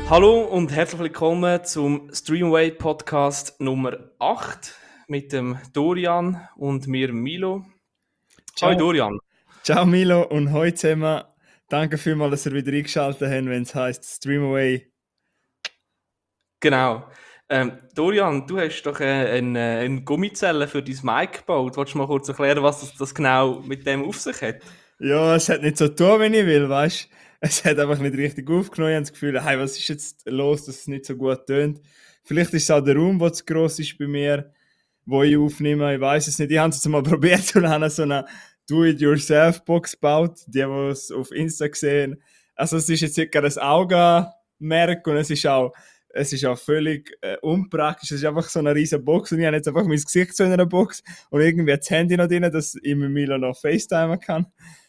Hallo und herzlich willkommen zum Streamway Podcast Nummer 8 mit dem Dorian und mir Milo. Ciao Ciao. Dorian. Ciao Milo und heute zusammen. Danke vielmals, dass ihr wieder eingeschaltet habt, wenn es heisst Stream Away. Genau. Dorian, du hast doch eine Gummizelle für dein Mic gebaut. Wolltest du mal kurz erklären, was das genau mit dem auf sich hat? Ja, es hat nicht so getan, wie ich will, weißt du? Es hat einfach nicht richtig aufgenommen. Ich habe das Gefühl, hey, was ist jetzt los, dass es nicht so gut tönt. Vielleicht ist es auch der Raum, der zu gross ist bei mir, wo ich aufnehme. Ich weiß es nicht. Ich habe es jetzt mal probiert und habe so eine Do-it-yourself-Box gebaut, die es auf Insta gesehen. Also es ist jetzt nicht gerade ein Augenmerk und es ist auch völlig unpraktisch. Es ist einfach so eine riesige Box und ich habe jetzt einfach mein Gesicht so in einer Box und irgendwie das Handy noch drin, dass ich mit Milo noch FaceTimen kann.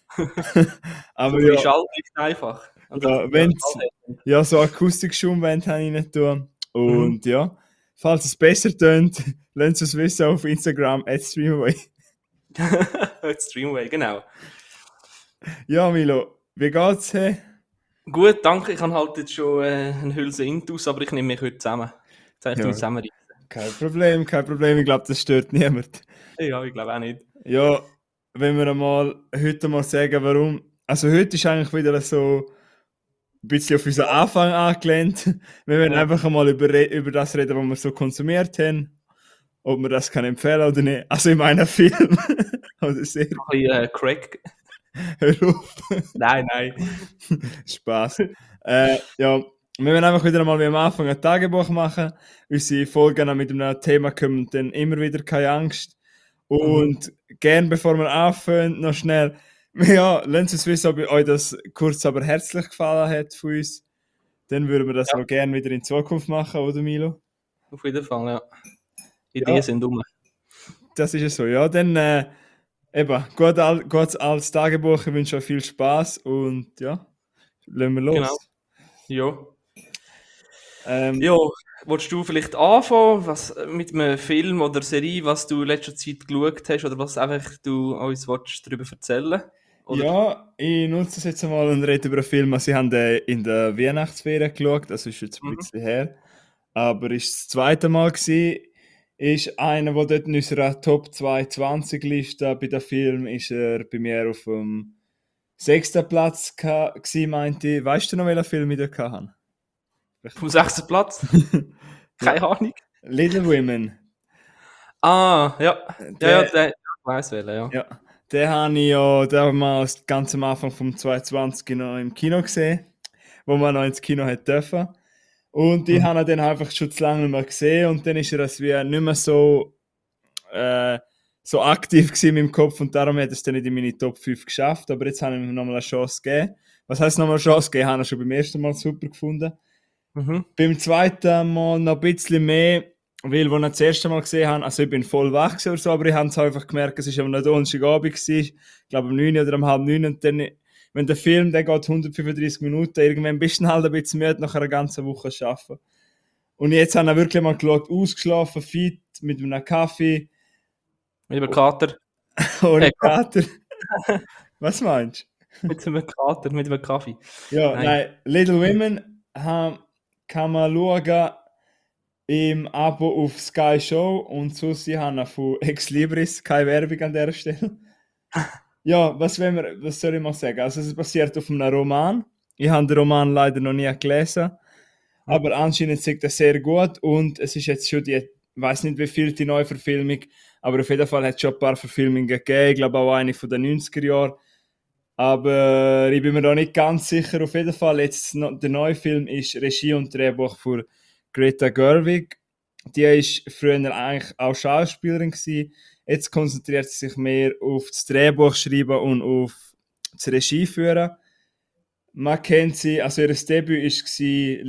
So Aber für die ja, Schaltung einfach. ja, wenn's, ja, so Akustik-Schumwände habe ich nicht tun. Mhm. Und ja, falls es besser tönt, lasst es wissen auf Instagram @streamaway. Streamway, genau. Ja, Milo, wie geht's? Hey? Gut, danke. Ich habe halt jetzt schon eine Hülse Intus, aber ich nehme mich heute zusammen. Jetzt habe ich mich Ja, zusammenreißen. kein Problem, kein Problem. Ich glaube, das stört niemand. Ja, ich glaube auch nicht. Ja, wenn wir heute mal sagen, warum. Also heute ist eigentlich wieder so ein bisschen auf unseren Anfang angelehnt. Wir werden Ja. einfach einmal über das reden, was wir so konsumiert haben. Ob man das kann empfehlen oder nicht. Also in meinem Film oder Serie. Ein bisschen Crack. Hör auf. Nein, nein. Spaß. Ja, wir werden einfach wieder einmal wie am Anfang ein Tagebuch machen. Unsere Folgen mit einem Thema kommen dann immer wieder, keine Angst. Mhm. Und gern, bevor wir anfangen, noch schnell, ja, lasst uns wissen, ob euch das kurz aber herzlich gefallen hat von uns. Dann würden wir das Ja, noch gerne wieder in Zukunft machen, oder Milo? auf jeden Fall, ja. Ideen Ja, sind dumm. das ist es so. Ja, dann eben, gutes altes Tagebuch. Ich wünsche euch viel Spaß und ja, legen wir Genau. los. Ja. Ähm, Ja, willst du vielleicht anfangen, was mit einem Film oder Serie, was du in letzter Zeit geschaut hast oder was einfach du uns willst, darüber erzählen? Oder? Ja, ich nutze es jetzt einmal und rede über einen Film. Also, ich habe den in der Weihnachtsferien geschaut, das ist jetzt ein Mhm. bisschen her. Aber ist das zweite Mal gewesen. Ist einer, der dort in unserer Top 220-Liste bei den Filmen ist er bei mir auf dem 6. Platz gewesen, meinte ich. Weißt du noch, welchen Film ich da hatte? Vom 6. Platz? Ja. Keine Ahnung. Little Women. Ah, ja. Ja, ja, Der, der, ich weiss welchen, ja. ja, den habe ich ja ganz am Anfang vom 2020 noch im Kino gesehen, wo man noch ins Kino hat dürfen. Und ich Mhm. habe ihn dann einfach schon zu lange nicht mehr gesehen und dann ist er als wie nicht mehr so aktiv gewesen in meinem Kopf und darum hat es dann nicht in meine Top 5 geschafft. Aber jetzt habe ich ihm nochmal eine Chance gegeben. Was heißt nochmal eine Chance gegeben? Habe ich schon beim ersten Mal super gefunden. Mhm. Beim zweiten Mal noch ein bisschen mehr, weil, als ich das erste Mal gesehen habe, also ich bin voll wach oder so, aber ich habe es einfach gemerkt, es war am Donnerstagabend, ich glaube um 9 oder um halb 9 und dann, wenn der Film, der geht 135 Minuten, irgendwann bist du halt ein bisschen müde nach einer ganzen Woche arbeiten. Und jetzt habe ich wirklich mal geschaut, ausgeschlafen, fit, mit einem Kaffee, Mit einem Kater. ohne Kaffee. Kater. Was meinst Mit einem Kater, mit einem Kaffee. du? Ja, Nein. nein, Little Women kann man schauen im Abo auf Sky Show und sonst ich habe von Ex Libris, keine Werbung an dieser Stelle. Ja, was soll ich mal sagen? Also es basiert auf einem Roman. Ich habe den Roman leider noch nie gelesen, Mhm. aber anscheinend ist er sehr gut und es ist jetzt schon ich weiß nicht wie viel die Neuverfilmung, aber auf jeden Fall hat es schon ein paar Verfilmungen gegeben, ich glaube auch eine von den 90er Jahren. Aber ich bin mir da nicht ganz sicher. Auf jeden Fall, jetzt der neue Film ist Regie und Drehbuch von Greta Gerwig. Die ist früher eigentlich auch Schauspielerin gewesen. Jetzt konzentriert sie sich mehr auf das Drehbuch schreiben und auf das Regie führen. Man kennt sie, also ihr Debüt war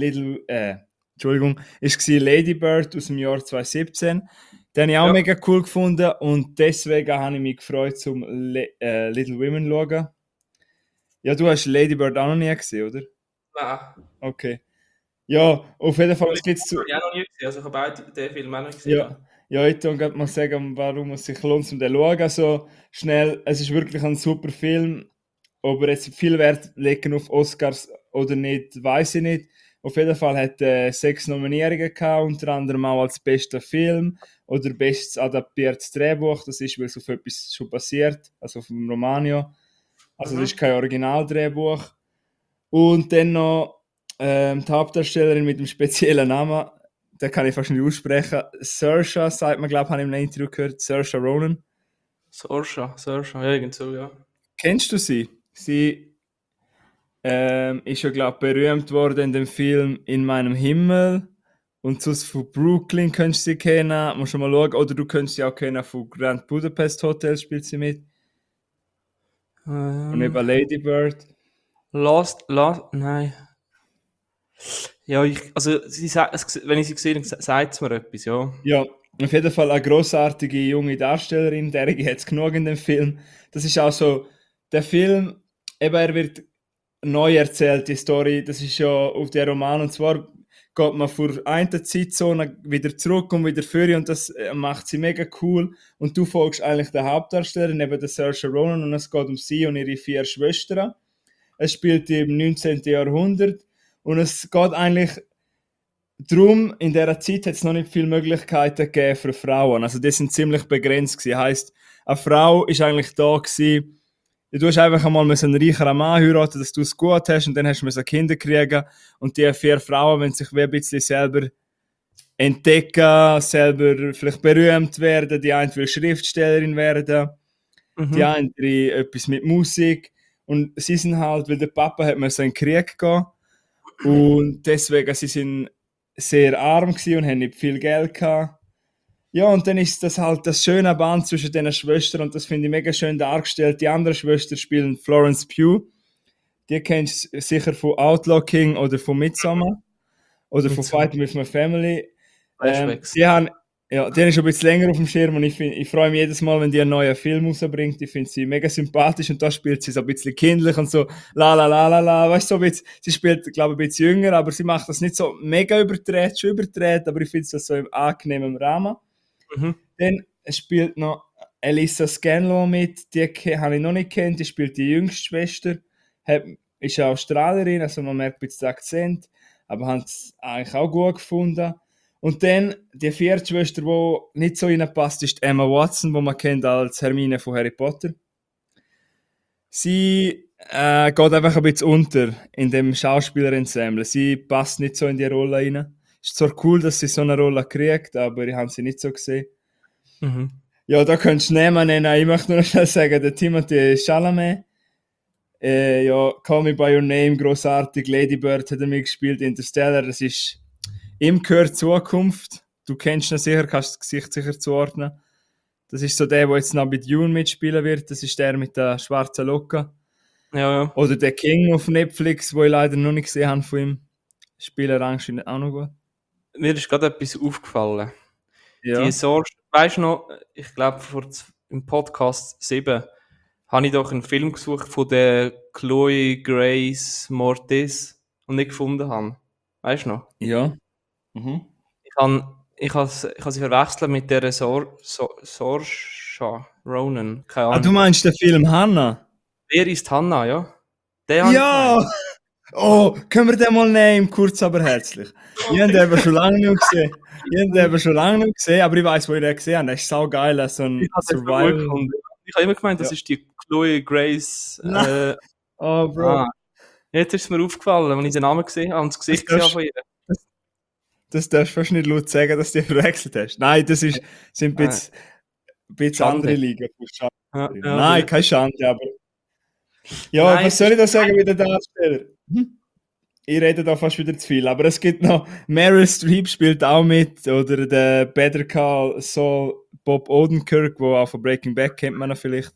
Lady Bird aus dem Jahr 2017. Den habe ich auch Ja. mega cool gefunden und deswegen habe ich mich gefreut, zum Little Women zu schauen. Ja, du hast Lady Bird auch noch nie gesehen, oder? Nein. Okay. Ja, auf jeden Fall, Habe es gibt zu. ich auch noch nie gesehen. Also ich habe beide den Film auch noch gesehen. Ja. Ja, ja, ich kann gerade mal sagen, warum es sich lohnt, um den zu schauen. Also schnell, es ist wirklich ein super Film. Ob er jetzt viel Wert legen auf Oscars oder nicht, weiß ich nicht. Auf jeden Fall hat er 6 Nominierungen gehabt, unter anderem auch als bester Film oder bestes adaptiertes Drehbuch. Das ist, weil es auf etwas schon basiert, also auf dem Romanio. Also das ist kein Originaldrehbuch. Und dann noch die Hauptdarstellerin mit dem speziellen Namen, den kann ich fast nicht aussprechen. Saoirse, sagt man, glaube ich, habe ich in einem Interview gehört. Saoirse Ronan. Saoirse, ja, irgend so, ja. Kennst du sie? Sie ist ja, glaube ich, berühmt worden in dem Film In meinem Himmel. Und sonst von Brooklyn könntest du sie kennen. Musst du mal schauen. Oder du könntest sie auch kennen von Grand Budapest Hotel, spielt sie mit. Und eben Lady Bird. Nein. Ja, also, wenn ich sie gesehen habe, sagt es mir etwas, ja. Ja, auf jeden Fall eine grossartige junge Darstellerin, der hat es genug in dem Film. Das ist auch so, der Film, eben er wird neu erzählt, die Story, das ist ja auf der Roman, und zwar geht man vor einer Zeitzone wieder zurück und wieder vor und das macht sie mega cool und du folgst eigentlich der Hauptdarstellerin, eben der Saoirse Ronan, und es geht um sie und ihre 4 Schwestern. Es spielt im 19. Jahrhundert und es geht eigentlich darum, in dieser Zeit hat es noch nicht viele Möglichkeiten gegeben für Frauen. Also die sind ziemlich begrenzt gewesen. Heisst, eine Frau ist eigentlich da gewesen, du hast einfach einmal einen reicheren Mann heiraten, dass du es gut hast und dann hast du Kinder kriegen und die 4 Frauen, wenn sich wie ein bisschen selber entdecken, selber vielleicht berühmt werden, die eine will Schriftstellerin werden, die andere etwas mit Musik und sie sind halt, weil der Papa hat in den Krieg gehen und deswegen sie sind sehr arm gewesen und haben nicht viel Geld gehabt. Ja, und dann ist das halt das schöne Band zwischen den Schwestern und das finde ich mega schön dargestellt. Die andere Schwester spielen Florence Pugh. Die kennst du sicher von Outlaw King oder von Midsommar oder von Midsommar. Fighting with My Family. Flashbacks. Die ist schon ein bisschen länger auf dem Schirm und ich freue mich jedes Mal, wenn die einen neuen Film rausbringt. Ich finde sie mega sympathisch und da spielt sie so ein bisschen kindlich und so la la la la la. Weißt du, so sie spielt, glaube ich, ein bisschen jünger, aber sie macht das nicht so mega überdreht, schon überdreht, aber ich finde das so im angenehmen Rahmen. Dann spielt noch Elissa Scanlon mit, die habe ich noch nicht kennt, die spielt die jüngste Schwester, ist eine Australierin, also man merkt ein bisschen den Akzent, aber hat es eigentlich auch gut gefunden. Und dann die 4. Schwester, die nicht so reinpasst, ist Emma Watson, die man kennt als Hermine von Harry Potter. Sie geht einfach ein bisschen unter in dem Schauspielerensemble. Sie passt nicht so in die Rolle rein. Ist zwar cool, dass sie so eine Rolle kriegt, aber ich habe sie nicht so gesehen. Ja, da könntest du Namen nennen. Ich möchte nur schnell sagen, der Timothée Chalamet, ja, Call Me By Your Name, grossartig, Lady Bird hat er mitgespielt, Interstellar, das ist, ihm gehört Zukunft. Du kennst ihn sicher, kannst das Gesicht sicher zuordnen. Das ist so der jetzt noch bei Dune mitspielen wird, das ist der mit der schwarzen Locke. Ja. Oder der King auf Netflix, wo ich leider noch nicht gesehen habe von ihm. Spieler anscheinend auch noch gut. Mir ist gerade etwas aufgefallen. Ja. Die Source, weißt du noch, ich glaube, im Podcast 7 habe ich doch einen Film gesucht von der Chloe Grace Moretz und nicht gefunden habe. Weißt du noch? Ja. Ich habe sie verwechselt mit der Saoirse Ronan. Keine Ahnung. Du meinst den Film Hannah? Wer ist Hannah, ja? Den habe ich Ja! gemeint. Oh, können wir den mal nehmen, kurz aber herzlich. Ich habe den eben schon lange nicht gesehen. Aber ich weiß, wo ich den gesehen habe. Das ist sau geil, so ein Ich habe den so gut Survival. gefunden. Ich habe immer gemeint, das ist die Chloe Grace. Nein. Oh, Bro. Jetzt ist es mir aufgefallen, als ich den Namen gesehen habe und das Gesicht gesehen habe von ihr. Das darfst du fast nicht laut sagen, dass du die verwechselt hast. Nein, das sind ein bisschen andere Ligen. Nein, keine Schande, aber... Ja, nein, was soll ich da sagen mit den Darstellern? Ich rede da fast wieder zu viel, aber es gibt noch... Meryl Streep spielt auch mit, oder der Better Call Saul Bob Odenkirk, der auch von Breaking Bad kennt man noch vielleicht.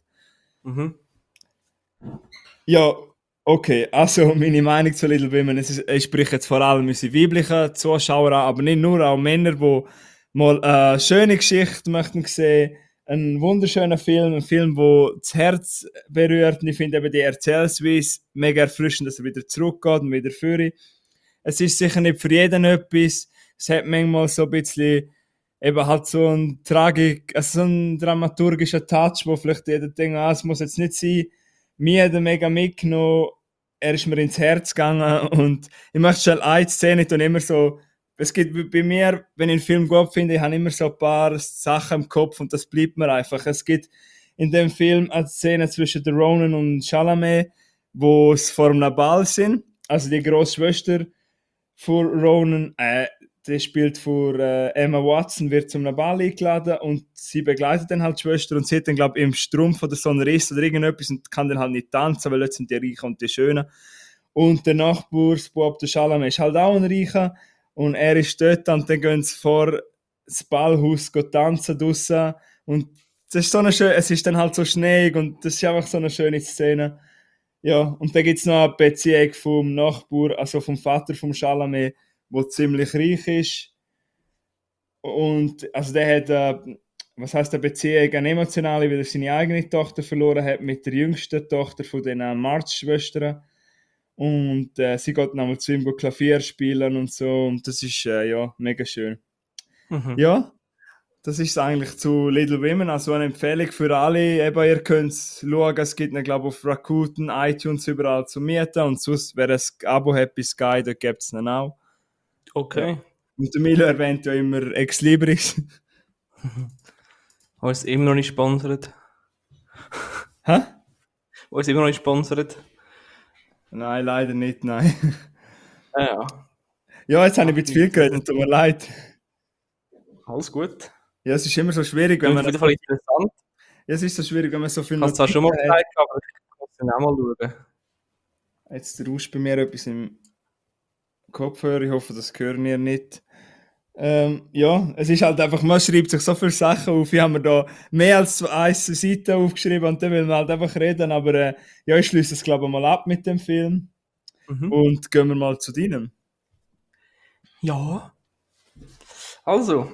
Ja, okay, also meine Meinung zu Little Women, ich spreche jetzt vor allem unsere weiblichen Zuschauer an, aber nicht nur, auch Männer, die mal eine schöne Geschichte möchten sehen, einen wunderschönen Film, ein Film, der das Herz berührt, und ich finde eben die Erzählweise mega erfrischend, dass er wieder zurückgeht und wieder führt. Es ist sicher nicht für jeden etwas, es hat manchmal so ein bisschen eben halt so ein so ein dramaturgischer Touch, wo vielleicht jeder denkt, es muss jetzt nicht sein. Mir hat er mega mitgenommen, er ist mir ins Herz gegangen und ich möchte schon eine Szene und immer so, es gibt bei mir, wenn ich einen Film gut finde, ich habe immer so ein paar Sachen im Kopf und das bleibt mir einfach. Es gibt in dem Film eine Szene zwischen der Ronan und Chalamet, wo sie vor einem Ball sind, also die grosse Schwester von Ronan, der spielt vor Emma Watson, wird zum Ball eingeladen und sie begleitet dann halt die Schwester und sie hat dann, glaube ich, im Strumpf oder so einen Riss oder irgendetwas und kann dann halt nicht tanzen, weil jetzt sind die Reichen und die Schönen. Und der Nachbarsbub, der Chalamet, ist halt auch ein Reicher und er ist dort und dann gehen sie vor das Ballhaus tanzen draussen und das ist so eine schöne, es ist dann halt so schneeig und das ist einfach so eine schöne Szene. Ja, und dann gibt es noch eine Beziehung vom Nachbar, also vom Vater vom Chalamet, der ziemlich reich ist. Und also der hat, was heißt eine Beziehung, eine emotionale, weil er seine eigene Tochter verloren hat mit der jüngsten Tochter von den March-Schwestern. Und sie geht dann einmal zu ihm Klavier spielen und so. Und das ist ja mega schön. Mhm. Ja, das ist eigentlich zu Little Women, also eine Empfehlung für alle. Eben, ihr könnt es schauen, es gibt ihn, glaube ich, auf Rakuten, iTunes überall zu mieten. Und sonst, wer ein Abo hat bei Sky, da gibt es ihn auch. Ja. Okay. Und der Milo erwähnt ja immer Ex Libris. Wo ist immer noch nicht sponsert. Hä? Wo ist immer noch nicht sponsert. Nein, leider nicht, nein. Ja. Ja, jetzt habe ich ein bisschen viel geredet, tut mir leid. Alles gut. Ja, es ist immer so schwierig, wenn Auf man... jeden Fall interessant. Ja, es ist so schwierig, wenn man so viel Ich habe es zwar schon mal hat. gezeigt, aber ich muss dann auch mal schauen. Jetzt rauscht bei mir etwas im Kopfhörer, ich hoffe, das hören ihr nicht. Ja, es ist halt einfach, man schreibt sich so viele Sachen auf. Ich habe mir da mehr als eine Seite aufgeschrieben und dann will man halt einfach reden. Aber ja, ich schließe es, glaube ich, mal ab mit dem Film. Mhm. Und gehen wir mal zu deinem. Ja. Also.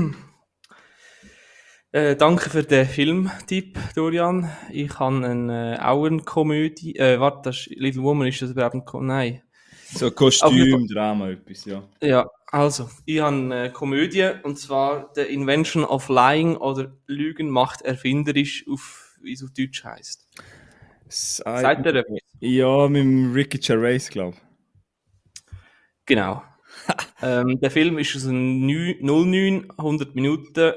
Danke für den Filmtipp, Dorian. Ich habe auch eine Komödie. Warte, das ist Little Woman, ist das überhaupt eine Nein. So Auf jeden Fall. Kostüm, Drama, etwas, ja. Ja, also, ich habe eine Komödie, und zwar The Invention of Lying oder Lügen macht erfinderisch, wie es auf Deutsch heisst. Seid ihr etwas? Ja, mit dem Ricky Gervais, glaube ich. Genau. Der Film ist aus dem 09, 100 Minuten.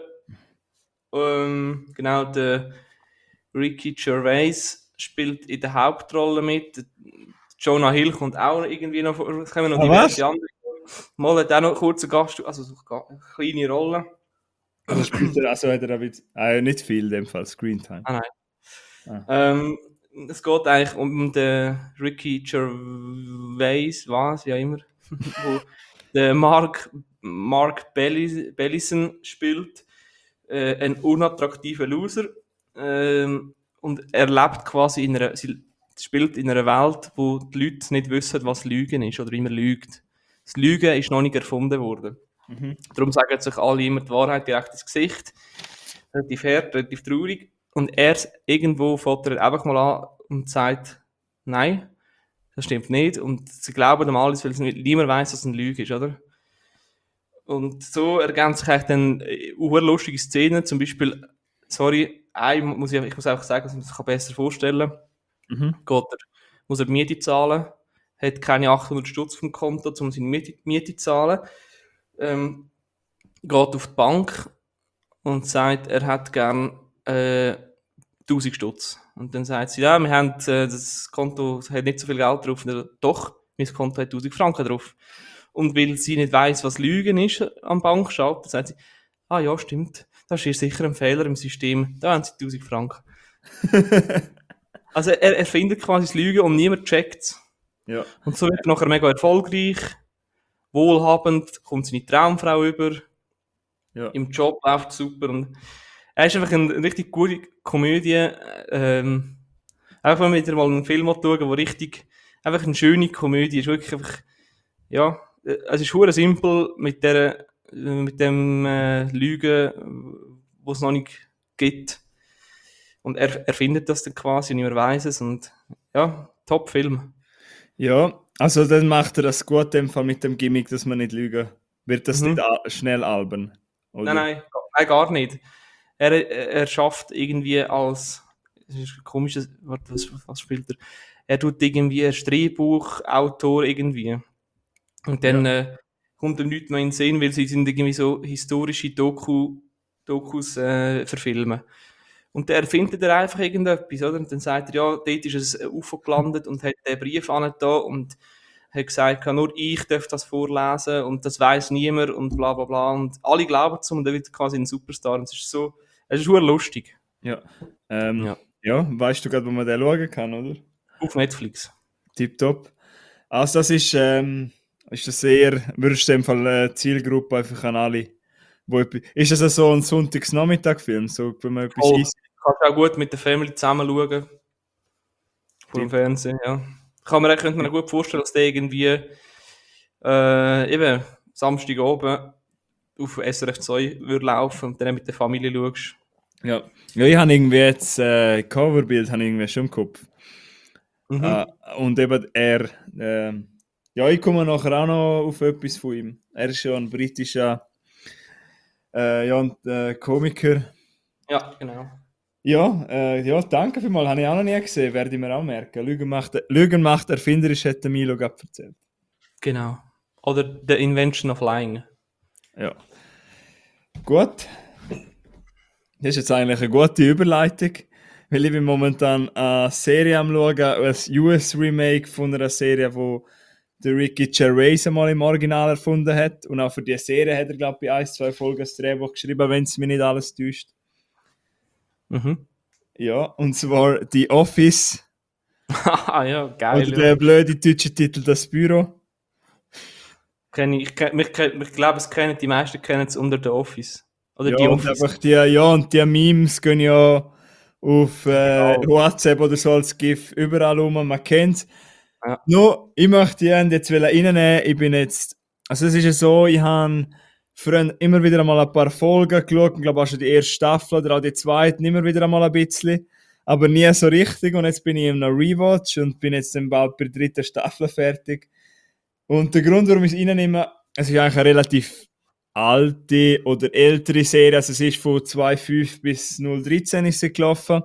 Genau, der Ricky Gervais spielt in der Hauptrolle mit. Jonah Hill kommt auch irgendwie noch vor. Es kommen noch diverse andere. Mal hat auch noch kurze Gast, also so eine kleine Rolle. Also spielt er, also hat er ein bisschen, nicht viel in dem Fall, Screentime. Ah nein. Es geht eigentlich um den Ricky Gervais, was ja immer, wo der Mark Bellison spielt, ein unattraktiver Loser, und er lebt quasi sie spielt in einer Welt, wo die Leute nicht wissen, was Lügen ist oder immer lügt. Das Lügen ist noch nicht erfunden worden. Darum sagen sich alle immer die Wahrheit direkt ins Gesicht. Relativ hart, relativ traurig. Und er irgendwo fängt er einfach mal an und sagt, nein, das stimmt nicht. Und sie glauben ihm alles, weil niemand weiss, dass es eine Lüge ist, oder? Und so ergeben sich eigentlich dann lustige Szenen. Zum Beispiel, sorry, ich muss einfach sagen, dass man sich besser vorstellen kann. Muss er die Miete zahlen, hat keine 800 Stutz vom Konto, um seine Miete zu zahlen. Geht auf die Bank und sagt, er hat gern 1000 Stutz. Und dann sagt sie, ja, wir haben, das Konto hat nicht so viel Geld drauf. Und er, doch, mein Konto hat 1000 Franken drauf. Und weil sie nicht weiss, was Lügen ist am Bankschalter, dann sagt sie, ah ja, stimmt, das ist sicher ein Fehler im System, da haben sie 1000 Franken. Also er erfindet quasi das Lügen und niemand checkt es. Ja. Und so wird er nachher mega erfolgreich, wohlhabend, kommt seine Traumfrau über, Ja. im Job läuft super und er ist einfach eine richtig gute Komödie. Einfach wenn wir wieder mal einen Film schauen, der richtig einfach eine schöne Komödie ist, wirklich einfach, ja, es ist hure simpel mit dem Lügen, wo es noch nicht gibt. Und er erfindet das dann quasi, niemand weiss es und ja, Top-Film. Ja, also dann macht er das gut in dem Fall mit dem Gimmick, dass man nicht lügen. Wird das nicht schnell albern? Oder? Nein, gar nicht. Er schafft irgendwie als es ist ein komisches, warte, was spielt er? Er tut irgendwie ein Drehbuchautor irgendwie. Und dann kommt ihm nichts mehr in den Sinn, weil sie sind irgendwie so historische Dokus verfilmen. Und der erfindet er einfach irgendetwas, oder? Und dann sagt er, ja, dort ist ein UFO gelandet und hat den Brief an da und hat gesagt, nur ich darf das vorlesen und das weiß niemand und bla bla bla. Und alle glauben es und dann wird er quasi ein Superstar. Und es ist so, es ist super lustig. Ja. Ja. Ja, weißt du gerade, wo man den schauen kann, oder? Auf Netflix. Tipptopp. Also das ist das eher, würdest du in dem Fall Zielgruppe einfach an alle, ist das so ein Sonntagsnachmittag-Film, so wenn man etwas Voll. isst? Kannst auch gut mit der Family zusammen schauen. Vor dem Fernsehen, ja. Könnte man gut vorstellen, dass der irgendwie eben Samstagabend auf SRF 2 würde laufen und dann mit der Familie schaust. Ja. Ja, ich habe irgendwie jetzt Coverbild habe ich irgendwie schon im Kopf. Mhm. Und eben ja, ich komme nachher auch noch auf etwas von ihm. Er ist ja ein britischer Komiker. Ja, genau. Ja, ja, danke vielmals. Habe ich auch noch nie gesehen, werde ich mir auch merken. Lügen macht erfinderisch, hat der Milo gerade erzählt. Genau. Oder The Invention of Lying. Ja. Gut. Das ist jetzt eigentlich eine gute Überleitung, weil ich bin momentan eine Serie am schauen, ein US-Remake von einer Serie, wo der Ricky Gervais einmal im Original erfunden hat. Und auch für diese Serie hat er, glaube ich, bei 1, 2 Folgen das Drehbuch geschrieben, wenn es mich nicht alles täuscht. Mhm. Ja, und zwar The Office. Ja, geil. Oder Ja. der blöde deutsche Titel Das Büro. Ich glaube, es kennen die meisten kennen es unter The Office. Oder Ja, The und Office. einfach und die Memes gehen ja auf WhatsApp oder so als GIF überall rum, man kennt. Ja. No, ich möchte die jetzt reinnehmen. Ich bin jetzt, also es ist ja so, ich habe früher immer wieder einmal ein paar Folgen geschaut, ich glaube auch schon die erste Staffel oder auch die zweite, immer wieder einmal ein bisschen, aber nie so richtig und jetzt bin ich in einem Rewatch und bin jetzt dann bald bei der dritten Staffel fertig. Und der Grund, warum ich es reinnehme, es ist eigentlich eine relativ alte oder ältere Serie, also es ist von 2005 bis 2013 ist sie gelaufen.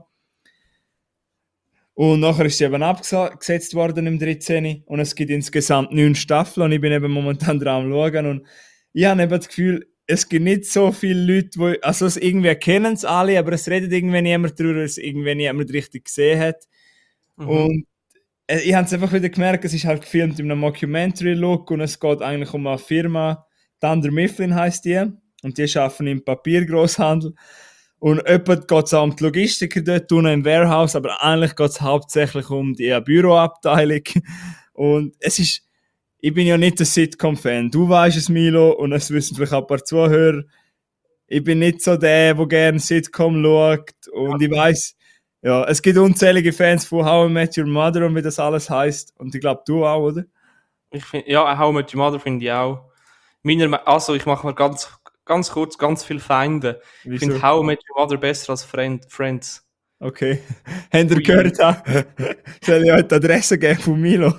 Und nachher ist sie eben abgesetzt worden im 13. Und es gibt insgesamt 9 Staffeln und ich bin eben momentan dran am schauen. Und ich habe eben das Gefühl, es gibt nicht so viele Leute, die, also es irgendwie kennen es alle, aber es redet irgendwie niemand darüber, weil es irgendwie niemand richtig gesehen hat. Mhm. Und ich habe es einfach wieder gemerkt, es ist halt gefilmt in einem Mockumentary-Look und es geht eigentlich um eine Firma, Dunder Mifflin heisst die, und die arbeiten im Papiergroßhandel. Und jemand geht es auch um die Logistiker dort unten im Warehouse, aber eigentlich geht es hauptsächlich um die Büroabteilung. Und es ist, ich bin ja nicht ein Sitcom-Fan. Du weißt es, Milo, und es wissen vielleicht auch ein paar Zuhörer. Ich bin nicht so der gerne Sitcom schaut. Und ich weiß, ja, es gibt unzählige Fans von How I Met Your Mother und wie das alles heißt. Und ich glaube, du auch, oder? Ich find, ja, How I Met Your Mother finde ich auch. Also ich mache mir ganz kurz ganz viele Feinde. Ich Wieso? finde How I Met Your Mother besser als Friends. Okay. Habt ihr Ui. gehört? Soll ich euch die Adresse geben von Milo?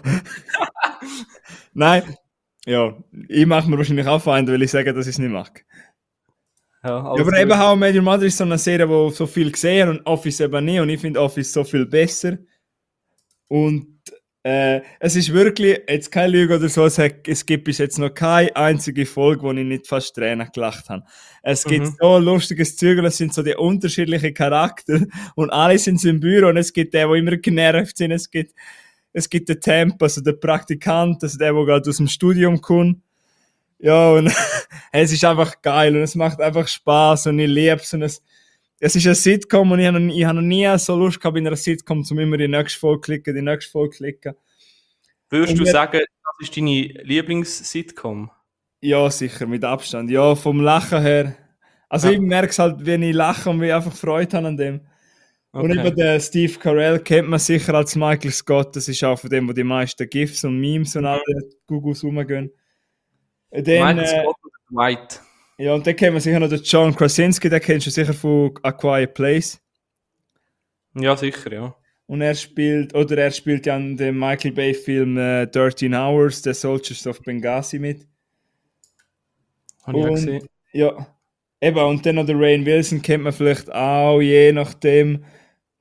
Nein. Ja, ich mache mir wahrscheinlich auch Feinde, weil ich sage, dass ich es nicht mag. Ja, Ja, alles aber eben gut. How I Met Your Mother ist so eine Serie, die so viel gesehen und Office eben nicht. Und ich finde Office so viel besser. Und es ist wirklich, jetzt keine Lüge oder so, es gibt bis jetzt noch keine einzige Folge, wo ich nicht fast Tränen gelacht habe. Es gibt Mhm. so lustiges Zügel, es sind so die unterschiedlichen Charakter und alle sind so im Büro und es gibt den, der immer genervt sind, es gibt den Temp, also den Praktikant, also der gerade aus dem Studium kommt. Ja, und es ist einfach geil und es macht einfach Spaß und ich liebe es und es ist ein Sitcom und ich habe noch nie so Lust gehabt in einer Sitcom, um immer die nächste Folge klicken, die nächste Folge klicken. Würdest Und du sagen, das ist deine Lieblings-Sitcom? ja, sicher, mit Abstand. Ja, vom Lachen her. Also ich Ja, merke es halt, wenn ich lache und wir einfach Freude habe an dem. Und okay. eben den Steve Carell kennt man sicher als Michael Scott. Das ist auch von dem, wo die meisten GIFs und Memes und alle Googles rumgehen. Dann, Michael Scott oder Dwight? ja, und dann kennt man sicher noch den John Krasinski, den kennst du sicher von A Quiet Place. Ja, sicher, ja. Und er spielt ja in dem Michael Bay-Film 13 Hours, The Soldiers of Benghazi mit. Habe ich auch Und gesehen. ja, eben, und dann noch der Rainn Wilson kennt man vielleicht auch, je nachdem.